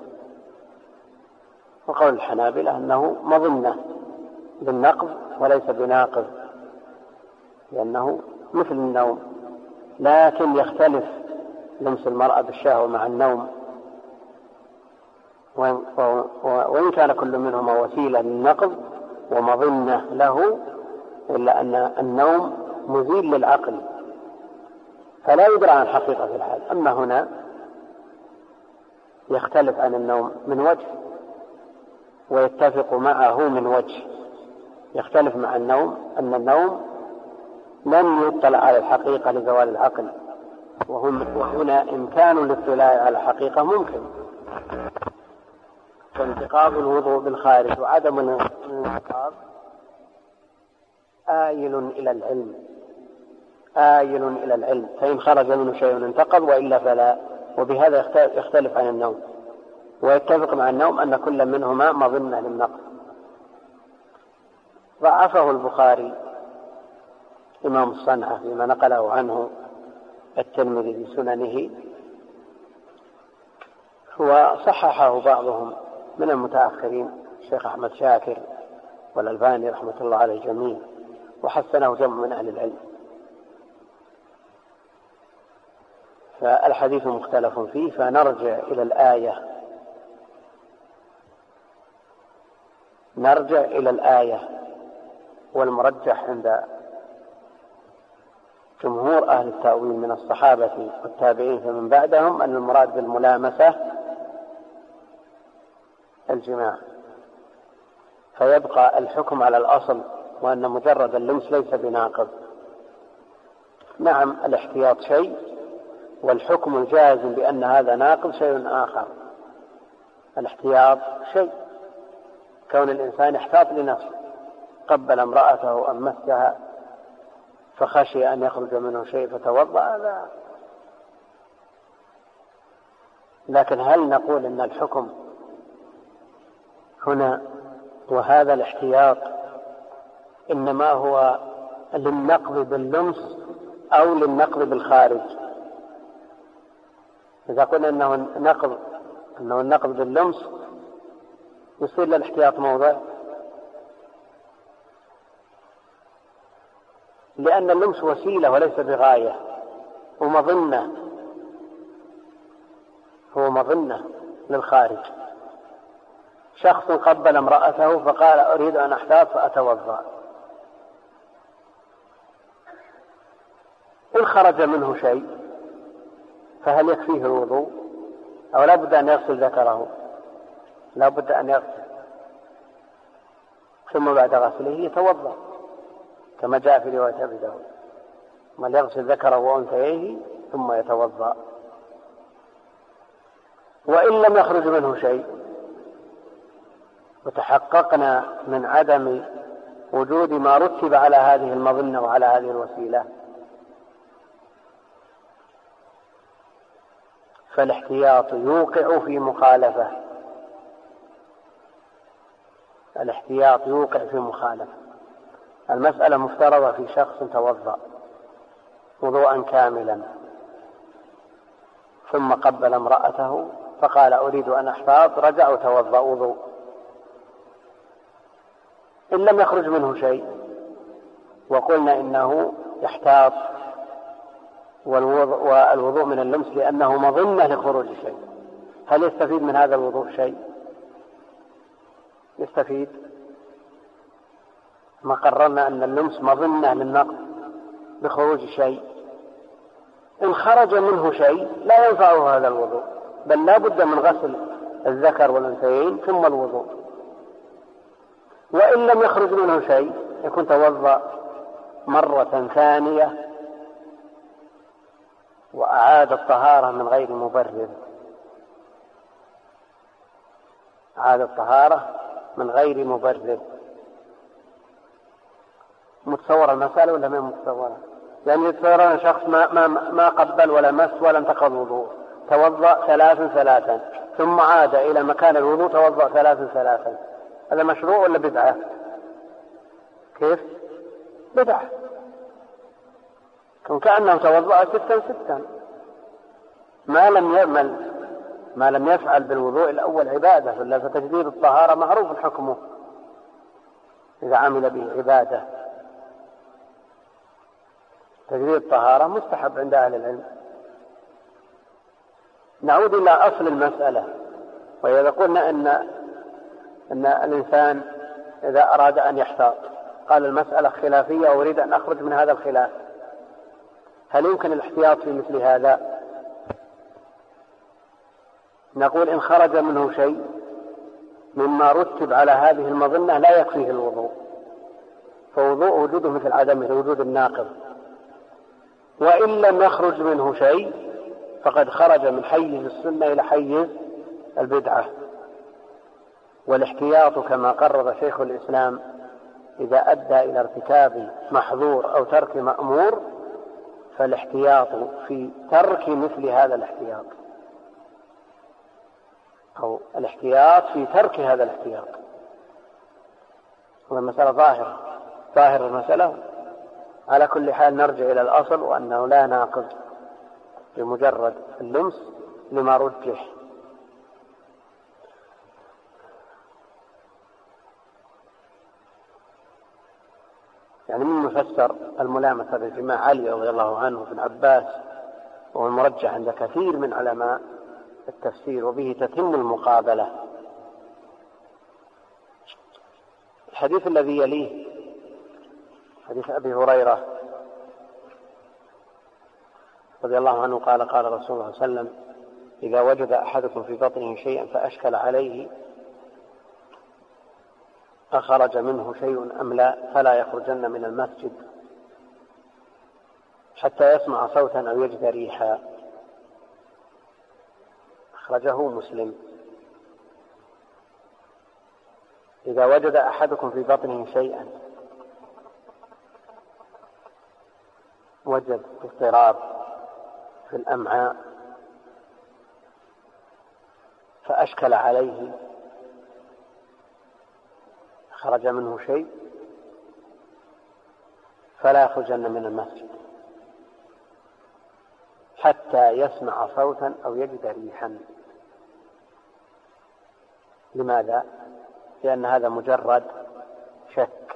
وقول الحنابلة أنه مظنة بالنقض وليس بناقض، لأنه مثل النوم، لكن يختلف لمس المرأة بالشهوة مع النوم، وإن كان كل منهما وسيلة للنقض ومظنة له، إلا أن النوم مزيل للعقل فلا يدرى عن حقيقة الحال. أما هنا يختلف عن النوم من وجه ويتفق معه من وجه. يختلف مع النوم أن النوم لن يطلع على الحقيقة لزوال العقل، وهنا إمكان الاطلاع على الحقيقة ممكن، فانتقاض الوضوء بالخارج وعدم الانتقاض آيل إلى العلم، آيل إلى العلم، فإن خرج منه شيء انتقض وإلا فلا. وبهذا يختلف عن النوم، ويتفق مع النوم أن كل منهما مظنة للنقض. ضعفه البخاري إمام الصنعة فيما نقله عنه الترمذي في سننه، وصححه بعضهم من المتأخرين الشيخ أحمد شاكر والألباني رحمة الله على الجميع، وحسنه جمع من أهل العلم. فالحديث مختلف فيه، فنرجع إلى الآية نرجع إلى الآية والمرجح عند جمهور أهل التأويل من الصحابة والتابعين فمن بعدهم أن المراد بالملامسة الجماع، فيبقى الحكم على الأصل وأن مجرد اللمس ليس بناقض. نعم الاحتياط شيء، والحكم الجازم بأن هذا ناقض شيء آخر. الاحتياط شيء، كون الإنسان يحتاط لنفسه، قبل امرأته أم مسها فخشي أن يخرج منه شيء فتوضأ، هذا. لكن هل نقول أن الحكم هنا وهذا الاحتياط إنما هو للنقض باللمس أو للنقض بالخارج؟ إذا قلنا أنه نقض أنه النقض باللمس يصير للاحتياط موضع، لأن اللمس وسيلة وليس بغاية، ومظنة هو مظنة للخارج. شخص قبل امرأته فقال أريد أن أحتاط فأتوضأ، إن خرج منه شيء فهل يكفيه الوضوء أو لا بد أن يغسل ذكره؟ لا بد أن يغسل، ثم بعد غسله يتوضأ كما جاء في رواية أبي داود، من يغسل ذكره وأنثيه ثم يتوضأ. وإن لم يخرج منه شيء وتحققنا من عدم وجود ما رتب على هذه المظنة وعلى هذه الوسيلة، فالاحتياط يوقع في مخالفة الاحتياط يوقع في مخالفة المسألة مفترضة في شخص توضأ وضوءا كاملا ثم قبل امرأته فقال أريد أن أحتاط، رجع وتوضأ وضوء، إن لم يخرج منه شيء وقلنا إنه يحتاط والوضوء من اللمس لأنه مظنة لخروج شيء، هل يستفيد من هذا الوضوء شيء؟ يستفيد ما قررنا أن اللمس مظنة للنقض بخروج شيء. إن خرج منه شيء لا ينفعه هذا الوضوء، بل لا بد من غسل الذكر والأنثيين ثم الوضوء. وإن لم يخرج منه شيء يكون توضأ مرة ثانية وأعاد الطهارة من غير مبرر، أعاد الطهارة من غير مبرر. متصورة المسألة ولا ما متصورة؟ يعني يتصور أن شخص ما, ما, ما قبل ولا مس ولا انتقض وضوء، توضأ ثلاثا ثلاثا ثم عاد إلى مكان الوضوء توضأ ثلاثا ثلاثا، هذا مشروع ولا بدعة؟ كيف؟ بدعة. كأنه توضأ ستا ستا، ما لم يعمل ما لم يفعل بالوضوء الأول عبادة، فلا فتجديد الطهارة معروف حكمه إذا عمل به عبادة. تجديد الطهارة مستحب عند أهل العلم. نعود إلى أصل المسألة، وإذا قلنا أن أن الإنسان إذا أراد أن يحتاط، قال المسألة خلافية وأريد أن أخرج من هذا الخلاف، هل يمكن الاحتياط في مثل هذا؟ نقول إن خرج منه شيء مما رتب على هذه المظنة لا يكفيه الوضوء، فوضوء وجوده مثل عدمه وجود الناقض. وإن لم يخرج منه شيء فقد خرج من حيز السنة إلى حيز البدعة. والاحتياط كما قرر شيخ الإسلام إذا أدى إلى ارتكاب محظور أو ترك مأمور، فالاحتياط في ترك مثل هذا الاحتياط، أو الاحتياط في ترك هذا الاحتياط. والمسألة ظاهرة ظاهر المسألة. على كل حال نرجع إلى الأصل، وأنه لا ناقض بمجرد اللمس لما رجح. يعني من مفسر الملامسة بجماع علي رضي الله عنه في العباس، وهو المرجح عند كثير من علماء التفسير، وبه تتم المقابلة. الحديث الذي يليه حديث أبي هريرة رضي الله عنه قال قال رسول الله صلى الله عليه وسلم: إذا وجد أحدكم في بطنه شيئا فأشكل عليه أخرج منه شيء أم لا فلا يخرجن من المسجد حتى يسمع صوتا أو يجد ريحا. أخرجه مسلم. إذا وجد أحدكم في بطنه شيئا، وجد اضطراب في الأمعاء فأشكل عليه خرج منه شيء فلا يخرجن من المسجد حتى يسمع صوتا أو يجد ريحا. لماذا؟ لأن هذا مجرد شك،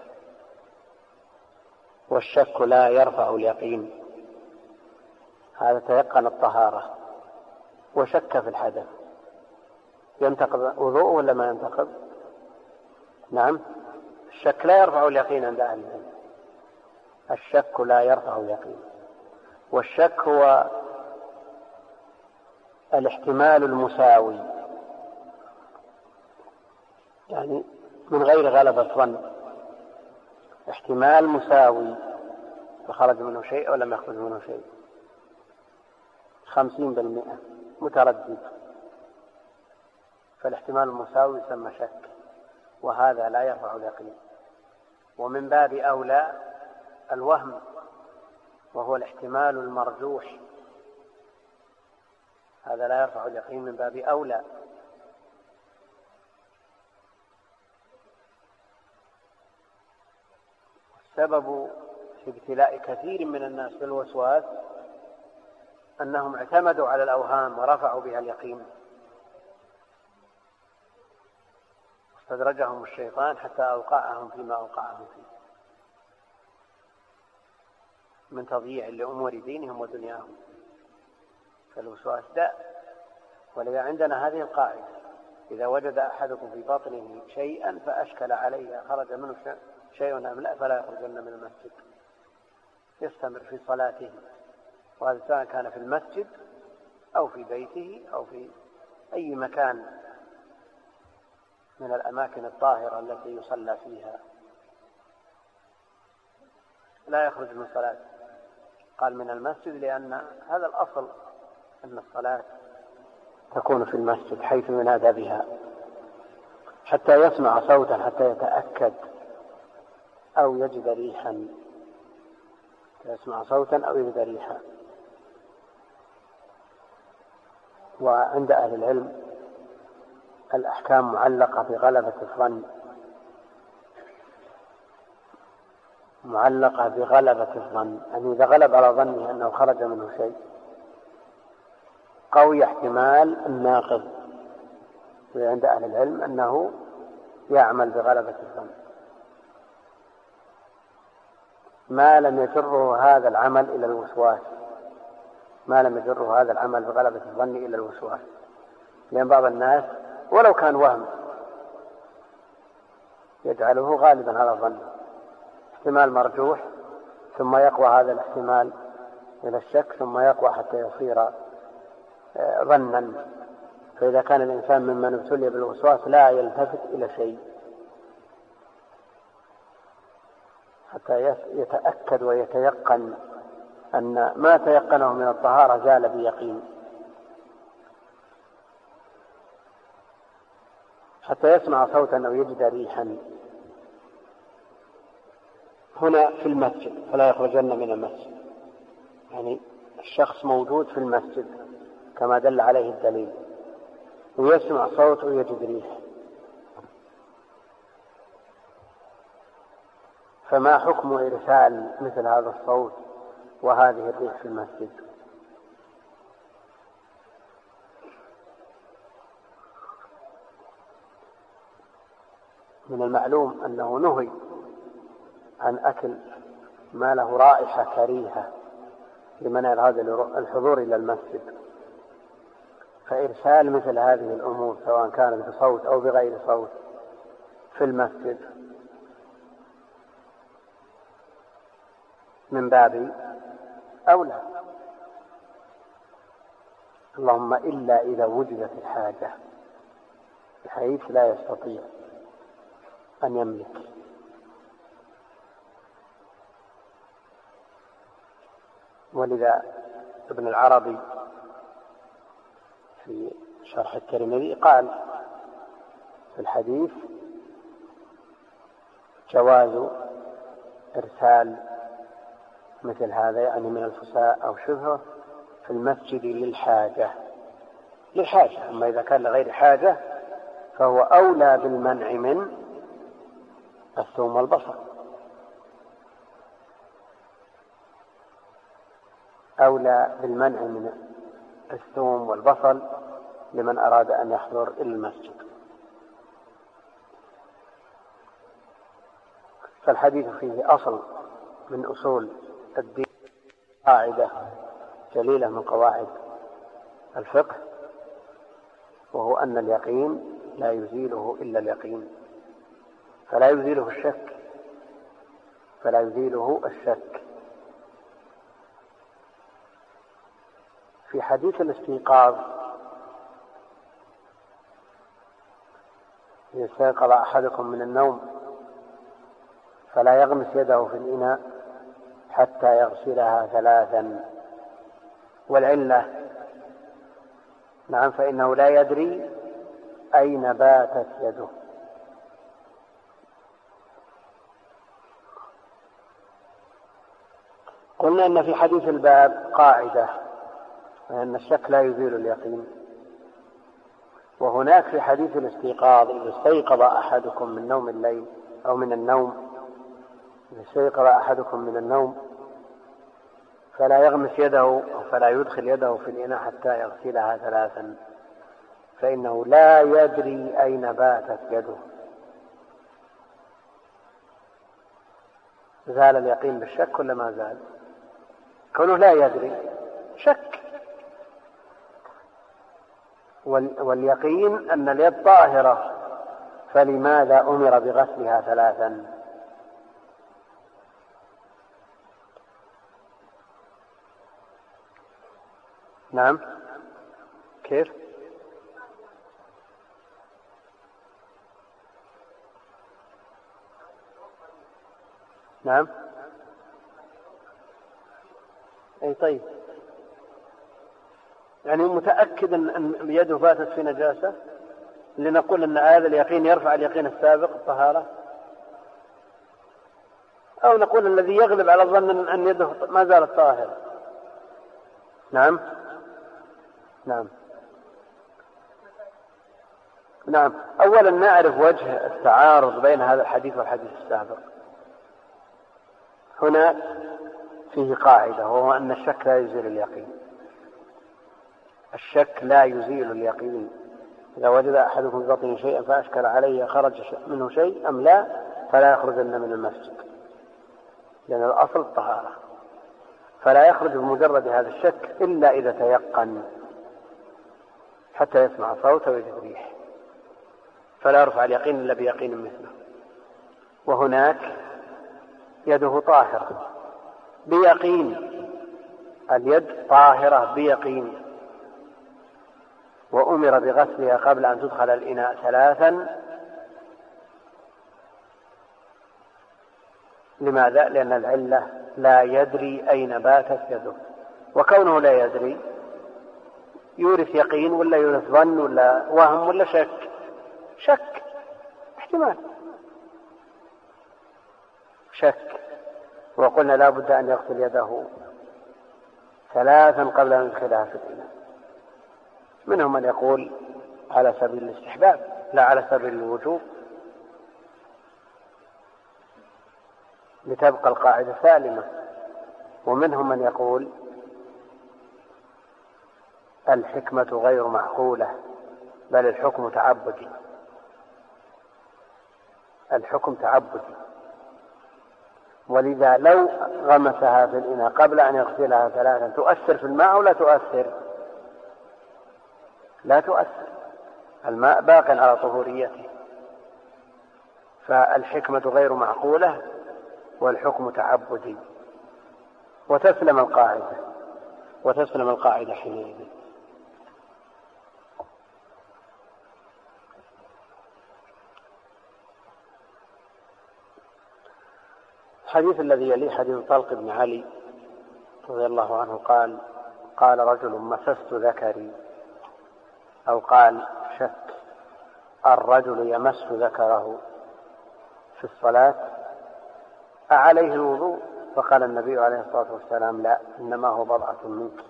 والشك لا يرفع اليقين. هذا تيقن الطهارة وشك في الحدث، ينتقض وضوء ولا ما ينتقض؟ نعم، الشك لا يرفع اليقين عند أهل العلم. الشك لا يرفع اليقين، والشك هو الاحتمال المساوي، يعني من غير غلبة ظن، احتمال مساوي، فخرج منه شيء أو لم يخرج منه شيء، خمسين بالمئة متردد، فالاحتمال المساوي يسمى شك، وهذا لا يرفع اليقين. ومن باب أولى الوهم، وهو الاحتمال المرجوح، هذا لا يرفع اليقين من باب أولى. السبب في ابتلاء كثير من الناس بالوسواس أنهم اعتمدوا على الأوهام ورفعوا بها اليقين، استدرجهم الشيطان حتى أوقعهم فيما أوقعهم فيه من تضييع لأمور دينهم ودنياهم. فالوسواس داء، ولذا عندنا هذه القاعدة: إذا وجد أحدكم في بطنه شيئا فأشكل عليه خرج منه شيء أم لا فلا يخرجن من المسجد، يستمر في صلاته، وهذا سواء كان في المسجد أو في بيته أو في أي مكان من الأماكن الطاهرة التي يصلى فيها، لا يخرج من صلاته. قال من المسجد لأن هذا الأصل أن الصلاة تكون في المسجد حيث ينادى بها، حتى يسمع صوتا، حتى يتأكد أو يجد ريحا، يسمع صوتا أو يجد ريحا. وعند أهل العلم الأحكام معلقة بغلبة الظن، معلقة بغلبة الظن، يعني إذا غلب على ظنه أنه خرج منه شيء قوي احتمال الناقض، وعند أهل العلم أنه يعمل بغلبة الظن ما لم يجره هذا العمل إلى الوسواس، ما لم يجره هذا العمل بغلبة الظن إلى الوسواس. لأن بعض الناس ولو كان وهم يجعله غالبا على الظن، احتمال مرجوح ثم يقوى هذا الاحتمال إلى الشك ثم يقوى حتى يصير ظنا. فإذا كان الإنسان ممن ابتلي بالوسواس لا يلتفت إلى شيء حتى يتأكد ويتيقن أن ما تيقنه من الطهارة زال بيقين، حتى يسمع صوتا أو يجد ريحا. هنا في المسجد فلا يخرجن من المسجد، يعني الشخص موجود في المسجد كما دل عليه الدليل، ويسمع صوت ويجد ريح، فما حكم إرسال مثل هذا الصوت وهذه الريح في المسجد؟ من المعلوم أنه نهي عن أكل ما له رائحة كريهة لمن أراد الحضور إلى المسجد، فإرسال مثل هذه الأمور سواء كانت بصوت أو بغير صوت في المسجد من باب أولى، اللهم إلا إذا وجدت الحاجة بحيث لا يستطيع أن يملك. ولذا ابن العربي في شرح الترمذي قال في الحديث جواز إرسال مثل هذا، يعني من الفساء أو شبهه، في المسجد للحاجة للحاجة. أما إذا كان لغير حاجة فهو أولى بالمنع من الثوم والبصل، أولى بالمنع من الثوم والبصل لمن أراد أن يحضر إلى المسجد. فالحديث فيه أصل من أصول الدين، قاعدة جليلة من قواعد الفقه، وهو أن اليقين لا يزيله إلا اليقين، فلا يزيله الشك فلا يزيله الشك. في حديث الاستيقاظ إذا استيقظ أحدكم من النوم فلا يغمس يده في الإناء حتى يغسلها ثلاثا، والعلة نعم فإنه لا يدري أين باتت يده. قلنا أن في حديث الباب قاعدة وأن الشك لا يزيل اليقين، وهناك في حديث الاستيقاظ إذا استيقظ أحدكم من نوم الليل أو من النوم إذا استيقظ أحدكم من النوم فلا يغمس يده أو فلا يدخل يده في الإناء حتى يغسلها ثلاثا، فإنه لا يدري أين باتت يده. زال اليقين بالشك ولا ما زال؟ كونه لا يدري شك، واليقين أن اليد طاهرة، فلماذا أمر بغسلها ثلاثا؟ نعم، كيف؟ نعم، أي طيب، يعني متأكد أن يده فاتت في نجاسة لنقول أن هذا اليقين يرفع اليقين السابق الطهارة، أو نقول الذي يغلب على الظن أن يده ما زالت طاهرة. نعم نعم نعم أولا نعرف وجه التعارض بين هذا الحديث والحديث السابق. هنا فيه قاعدة، وهو أن الشك لا يزيل اليقين. الشك لا يزيل اليقين. إذا وجد أحدكم في بطنه شيئا فأشكل عليه خرج منه شيء أم لا، فلا يخرجن من المسجد، لأن الأصل الطهارة، فلا يخرج بمجرد هذا الشك إلا إذا تيقن، حتى يسمع صوت ويجد ريح، فلا يرفع اليقين إلا بيقين مثله. وهناك يده طاهرة بيقين، اليد طاهرة بيقين، وأمر بغسلها قبل أن تدخل الإناء ثلاثا. لماذا؟ لأن العلة لا يدري أين باتت يده، وكونه لا يدري يورث يقين ولا يورث ظن ولا وهم ولا شك؟ شك، احتمال شك. وقلنا لا بد أن يغسل يده ثلاثا قبل أن يدخلها في الإناء. منهم من يقول على سبيل الاستحباب لا على سبيل الوجوب، لتبقى القاعدة سالمة. ومنهم من يقول الحكمة غير معقولة، بل الحكم تعبدي، الحكم تعبدي، ولذا لو غمسها في الإناء قبل أن يغسلها ثلاثا تؤثر في الماء ولا تؤثر؟ لا تؤثر، الماء باق على طهوريته. فالحكمة غير معقولة والحكم تعبدي، وتسلم القاعدة وتسلم القاعدة حينئذ. الحديث الذي يليه حديث طلق بن علي رضي الله عنه قال: قال رجل: مسست ذكري، أو قال شك: الرجل يمس ذكره في الصلاة أعليه الوضوء؟ فقال النبي عليه الصلاة والسلام: لا، إنما هو بضعة منك،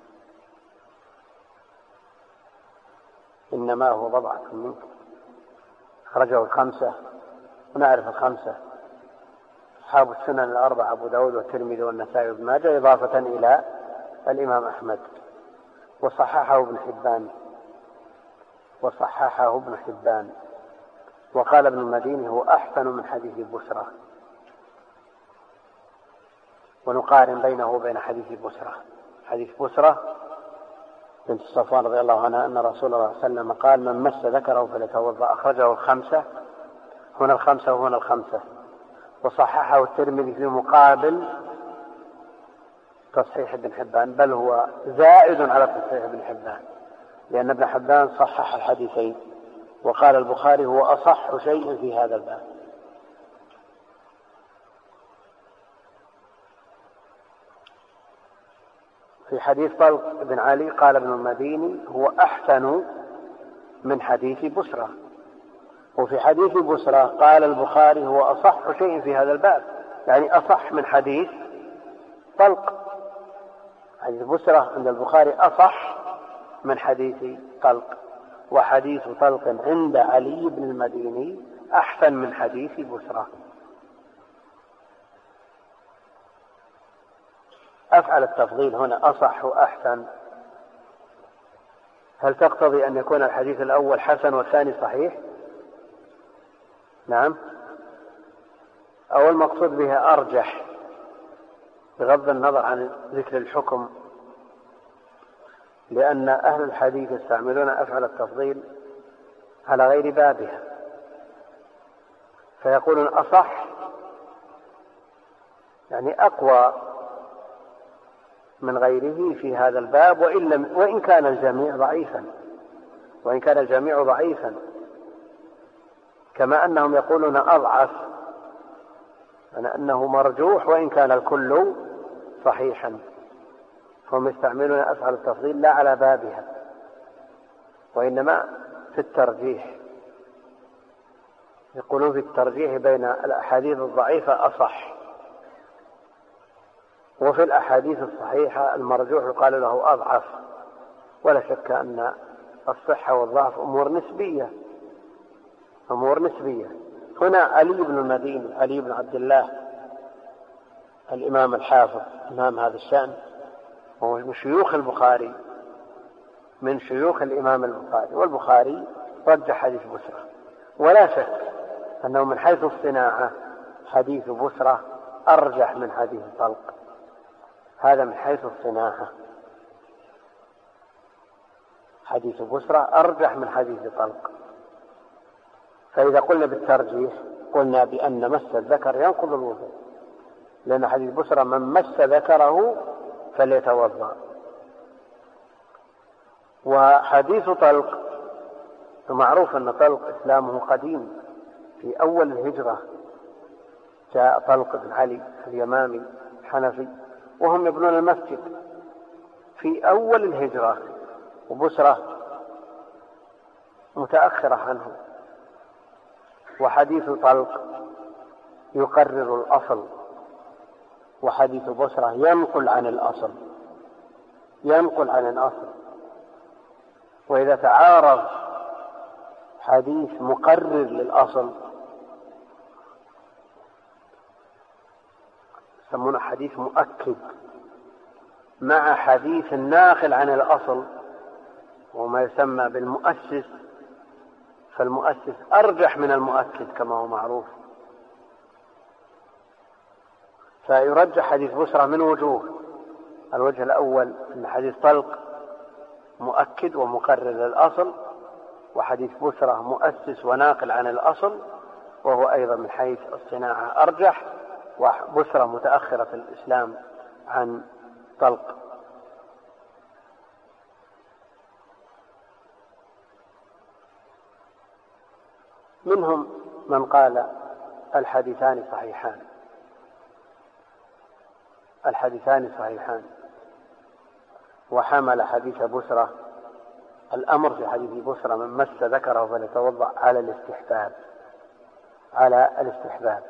إنما هو بضعة منك. خرجه الخمسة، ونعرف الخمسة أصحاب السنن الأربعة: أبو داود والترمذي والنسائي وابن ماجه، إضافة إلى الإمام أحمد. وصححه ابن حبان وصححه ابن حبان وقال ابن المديني: هو أحسن من حديث بسرة. ونقارن بينه وبين حديث بسرة. حديث بسرة بنت صفوان رضي الله عنها أن رسول الله صلى الله عليه وسلم قال: من مس ذكره فليتوضأ. أخرجه الخمسة، هنا الخمسة وهنا الخمسة. وصححه الترمذي في مقابل تصحيح ابن حبان، بل هو زائد على تصحيح ابن حبان، لأن ابن حبان صحح الحديثين، وقال البخاري: هو أصح شيء في هذا الباب. في حديث طلق بن علي قال ابن المديني: هو أحسن من حديث بسرة. وفي حديث بسرة قال البخاري: هو أصح شيء في هذا الباب، يعني أصح من حديث طلق. حديث بسرة عند البخاري أصح من حديث طلق، وحديث طلق عند علي بن المديني أحسن من حديث بسرة. أفعل التفضيل هنا أصح وأحسن، هل تقتضي أن يكون الحديث الأول حسن والثاني صحيح؟ نعم، أو المقصود بها أرجح بغض النظر عن ذكر الحكم، لأن أهل الحديث يستعملون أفعل التفضيل على غير بابها، فيقولون أصح يعني أقوى من غيره في هذا الباب، وإن, لم وإن كان الجميع ضعيفا وإن كان الجميع ضعيفا كما أنهم يقولون أضعف، يعني أنه مرجوح وإن كان الكل صحيحا. فهم يستعملون أفعل التفضيل لا على بابها وإنما في الترجيح، يقولون في الترجيح بين الأحاديث الضعيفة أصح، وفي الأحاديث الصحيحة المرجوح يقال له أضعف. ولا شك أن الصحة والضعف أمور نسبية أمور نسبية. هنا علي بن المديني علي بن عبد الله الإمام الحافظ إمام هذا الشأن، وهو من شيوخ البخاري من شيوخ الإمام البخاري، والبخاري رجح حديث بسرة، ولا شك أنه من حيث الصناعة حديث بسرة أرجح من حديث طلق، هذا من حيث الصناعة، حديث بسرة أرجح من حديث طلق. فإذا قلنا بالترجيح قلنا بأن مس الذكر ينقض الوضوء، لأن حديث بسرة من مس ذكره فليتوضأ. وحديث طلق معروف أن طلق إسلامه قديم، في أول الهجرة جاء طلق بن علي اليمامي الحنفي وهم يبنون المسجد في أول الهجرة، وبسرة متأخرة عنه. وحديث طلق يقرر الأصل، وحديث بسرة ينقل عن الأصل ينقل عن الأصل. وإذا تعارض حديث مقرر للأصل يسمونه حديث مؤكد مع حديث ناقل عن الأصل وما يسمى بالمؤسس، فالمؤسس أرجح من المؤكد كما هو معروف. فيرجح حديث بسرة من وجوه. الوجه الأول أن حديث طلق مؤكد ومقرر للأصل، وحديث بسرة مؤسس وناقل عن الأصل، وهو أيضا من حيث الصناعة أرجح، وبسرة متأخرة في الإسلام عن طلق. منهم من قال الحديثان صحيحان الحديثان صحيحان وحمل حديث بسرة الأمر في حديث بسرة من مس ذكره فليتوضأ على الاستحباب على الاستحباب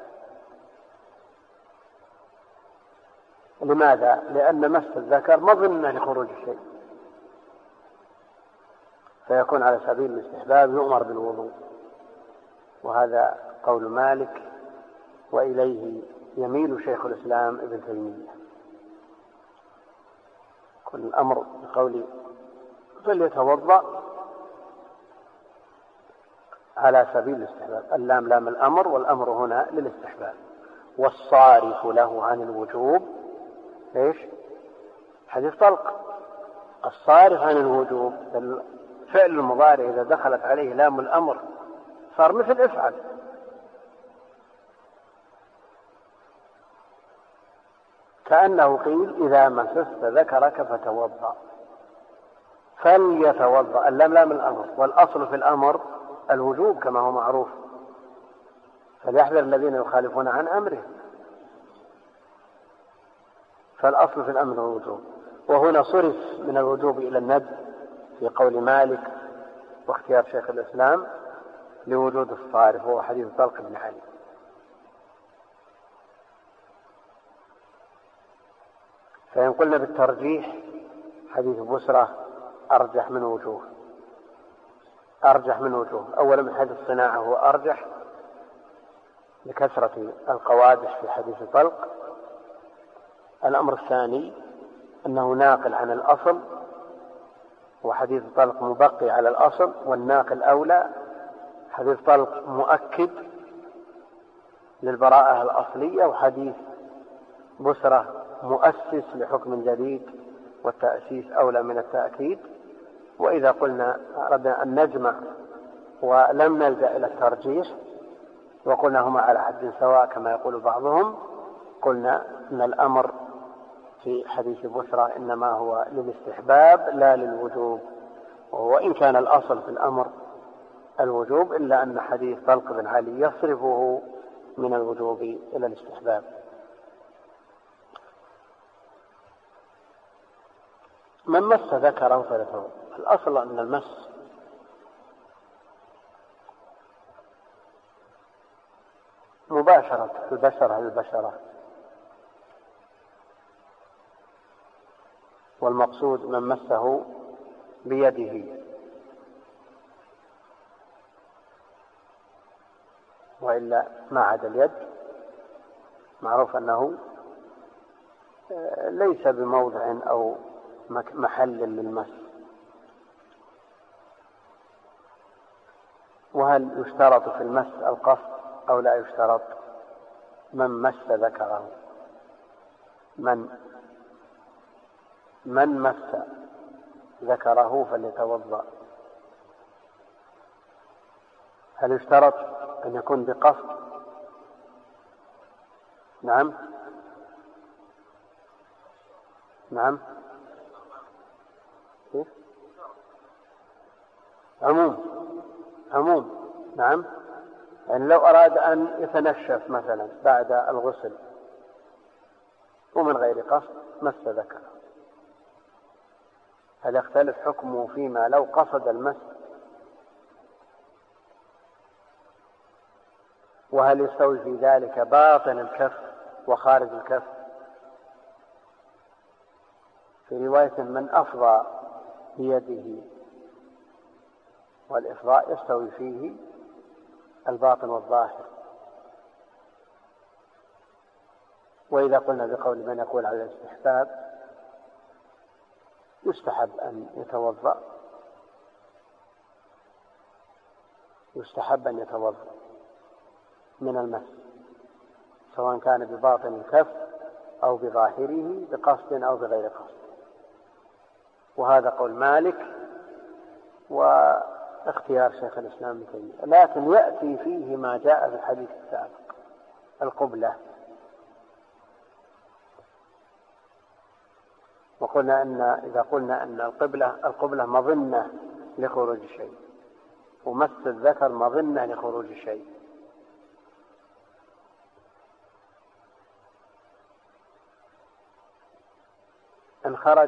لماذا؟ لأن مس الذكر مظنة لخروج الشيء، فيكون على سبيل الاستحباب يؤمر بالوضوء، وهذا قول مالك وإليه يميل شيخ الإسلام ابن تيمية. كل الأمر بقول فليتوضأ على سبيل الاستحباب، اللام لام الأمر، والأمر هنا للاستحباب. والصارف له عن الوجوب ايش؟ حديث طلق. الصارف عن الوجوب الفعل المضارع إذا دخلت عليه لام الأمر صار مثل افعل، كأنه قيل إذا مسست ذكرك فتوضأ فليتوضأ، اللام لام الأمر، والأصل في الأمر الوجوب كما هو معروف، فليحذر الذين يخالفون عن أمره، فالأصل في الأمر الوجوب. وهنا صرف من الوجوب إلى الندب في قول مالك واختيار شيخ الإسلام لوجود الصارف، وهو حديث طلق بن علي. فإن قلنا بالترجيح حديث بسرة أرجح من وجوه أرجح من وجوه أولا من حيث الصناعة هو أرجح لكثرة القوادح في حديث طلق. الأمر الثاني أنه ناقل عن الأصل، وحديث طلق مبقي على الأصل، والناقل أولى. حديث طلق مؤكد للبراءة الأصلية، وحديث بسرة مؤسس لحكم جديد والتأسيس أولى من التأكيد. وإذا قلنا أردنا أن نجمع ولم نلجأ إلى الترجيح وقلنا هما على حد سواء كما يقول بعضهم، قلنا أن الأمر في حديث بشرى إنما هو للاستحباب لا للوجوب، وإن كان الأصل في الأمر الوجوب إلا أن حديث طلق بن علي يصرفه من الوجوب إلى الاستحباب. من مس ذكره فليتوضأ. الأصل أن المس مباشرة البشرة للبشرة، والمقصود من مسه بيده، وإلا ما عدا اليد معروف أنه ليس بموضع أو محل للمس. وهل يشترط في المس القصد أو لا يشترط؟ من مس ذكره، من من مس ذكره فليتوضأ. هل يشترط أن يكون بقصد؟ نعم نعم إيه؟ عموم عموم نعم. يعني لو أراد أن يتنشف مثلا بعد الغسل ومن غير قصد مس ذكره، هل يختلف حكمه فيما لو قصد المس؟ وهل يستوي في ذلك باطن الكف وخارج الكف؟ في رواية من أفضى بيده، والإفضاء يستوي فيه الباطن والظاهر. وإذا قلنا بقول من يقول على الاستحباب يستحب أن يتوضأ، يستحب أن يتوضأ من المس سواء كان بباطن الكف أو بظاهره بقصد أو بغير قصد. وهذا قول مالك واختيار شيخ الإسلام ابن تيمية، لكن يأتي فيه ما جاء في الحديث السابق القبلة. وقلنا أن إذا قلنا أن القبلة القبلة مظنة لخروج الشيء، ومس الذكر مظنة لخروج الشيء. إن خرج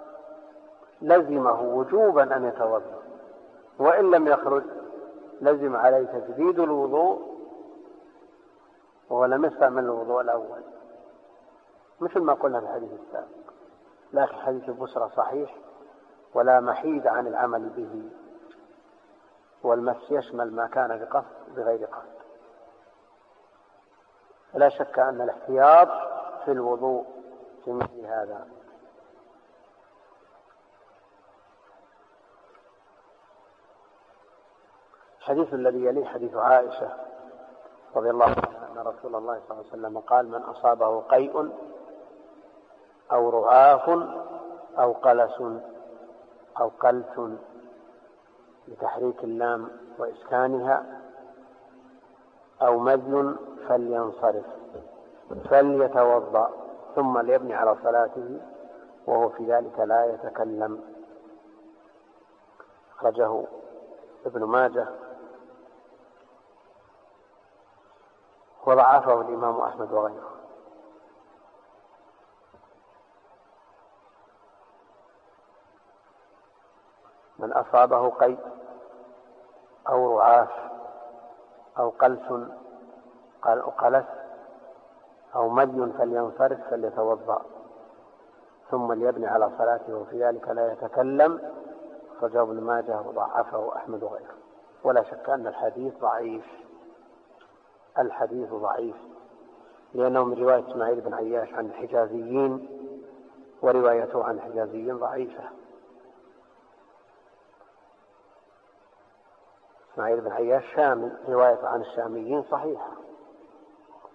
لزمه وجوبا أن يتوضأ، وإن لم يخرج لزم عليه تجديد الوضوء وهو لم يستعمل الوضوء الأول، مثل ما قلنا في الحديث السابق. لكن حديث البشرى صحيح ولا محيد عن العمل به، والمس يشمل ما كان بقصد بغير قصد. لا شك أن الاحتياط في الوضوء في مثل هذا. الحديث الذي يليه حديث عائشة رضي الله عنها أن رسول الله صلى الله عليه وسلم قال: من أصابه قيء أو رعاف أو قلس أو قلس بتحريك اللام وإسكانها أو مذي فلينصرف فليتوضأ ثم ليبني على صلاته وهو في ذلك لا يتكلم. أخرجه ابن ماجه وضعفه الإمام أحمد وغيره. من أصابه قيء أو رعاف أو قلس قلس أو مذي فلينصرف فليتوضأ ثم ليبني على صلاته وفي ذلك لا يتكلم. أخرجه ابن ماجه وضعفه أحمد وغيره. ولا شك أن الحديث ضعيف، الحديث ضعيف لأنه من رواية إسماعيل بن عياش عن الحجازيين، وروايته عن الحجازيين ضعيفة. إسماعيل بن عياش شامي، روايته عن الشاميين صحيحة،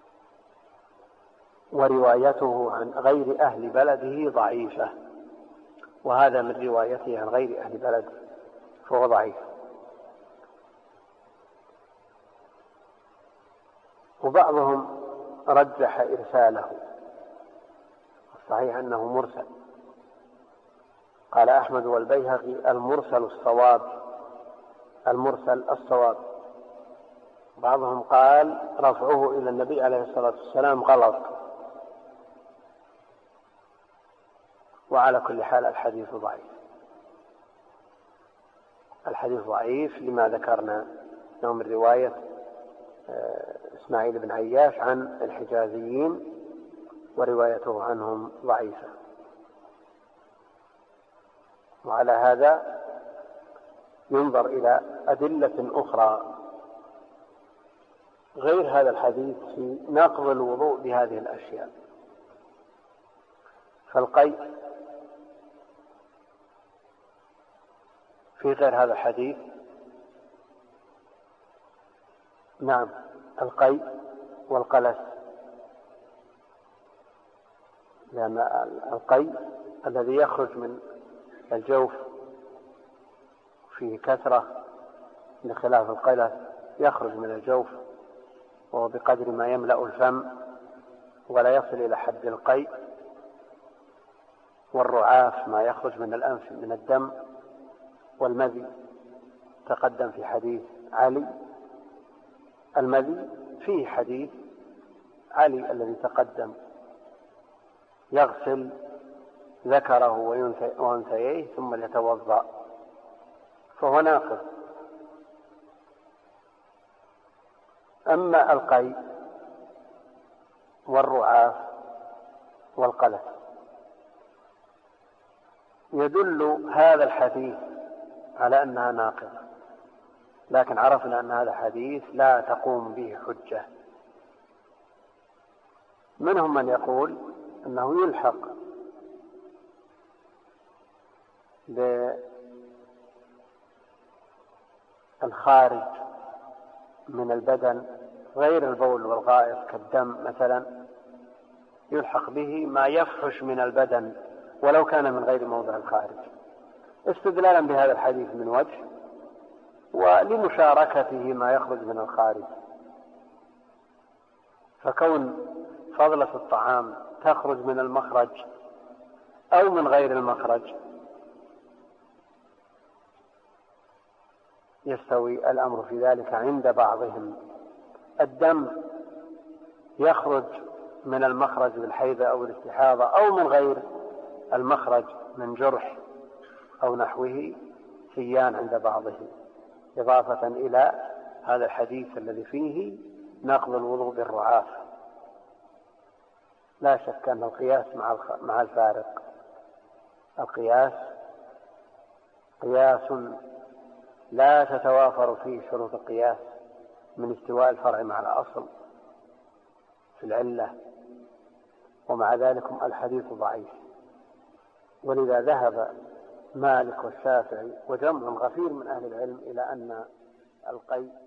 وروايته عن غير أهل بلده ضعيفة. وهذا من روايته عن غير أهل بلد فهو ضعيف. وبعضهم رجح إرساله، الصحيح أنه مرسل. قال أحمد والبيهقي المرسل الصواب، المرسل الصواب. بعضهم قال رفعه إلى النبي عليه الصلاة والسلام غلط. وعلى كل حال الحديث ضعيف، الحديث ضعيف لما ذكرنا من رواية إسماعيل بن عياش عن الحجازيين، وروايته عنهم ضعيفة. وعلى هذا ينظر إلى أدلة أخرى غير هذا الحديث في نقض الوضوء بهذه الأشياء. فالقيء في غير هذا الحديث، نعم، القيء والقلس، لأن القيء الذي يخرج من الجوف فيه كثرة، بخلاف القلس يخرج من الجوف وهو بقدر ما يملأ الفم ولا يصل إلى حد القيء. والرعاف ما يخرج من الأنف من الدم. والمذي تقدم في حديث علي، المذي فيه حديث علي الذي تقدم يغسل ذكره وأنثيه ثم يتوضأ، فهو ناقض. أما القيء والرعاف والقلس يدل هذا الحديث على أنها ناقضة، لكن عرفنا أن هذا الحديث لا تقوم به حجة. منهم من يقول أنه يلحق بالخارج من البدن غير البول والغائط كالدم مثلا، يلحق به ما يفحش من البدن ولو كان من غير موضع الخارج، استدلالا بهذا الحديث من وجه، ولمشاركته ما يخرج من الخارج. فكون فضلة الطعام تخرج من المخرج أو من غير المخرج يستوي الأمر في ذلك عند بعضهم. الدم يخرج من المخرج بالحيضة أو الاستحاضة أو من غير المخرج من جرح أو نحوه سيان عند بعضهم، إضافة إلى هذا الحديث الذي فيه نقض الوضوء بالرعاف. لا شك أن القياس مع الفارق، القياس قياس لا تتوافر فيه شروط القياس من استواء الفرع مع الأصل في العلة، ومع ذلك الحديث ضعيف. ولذا ذهب مالك والشافعي وجمع غفير من أهل العلم إلى أن القيء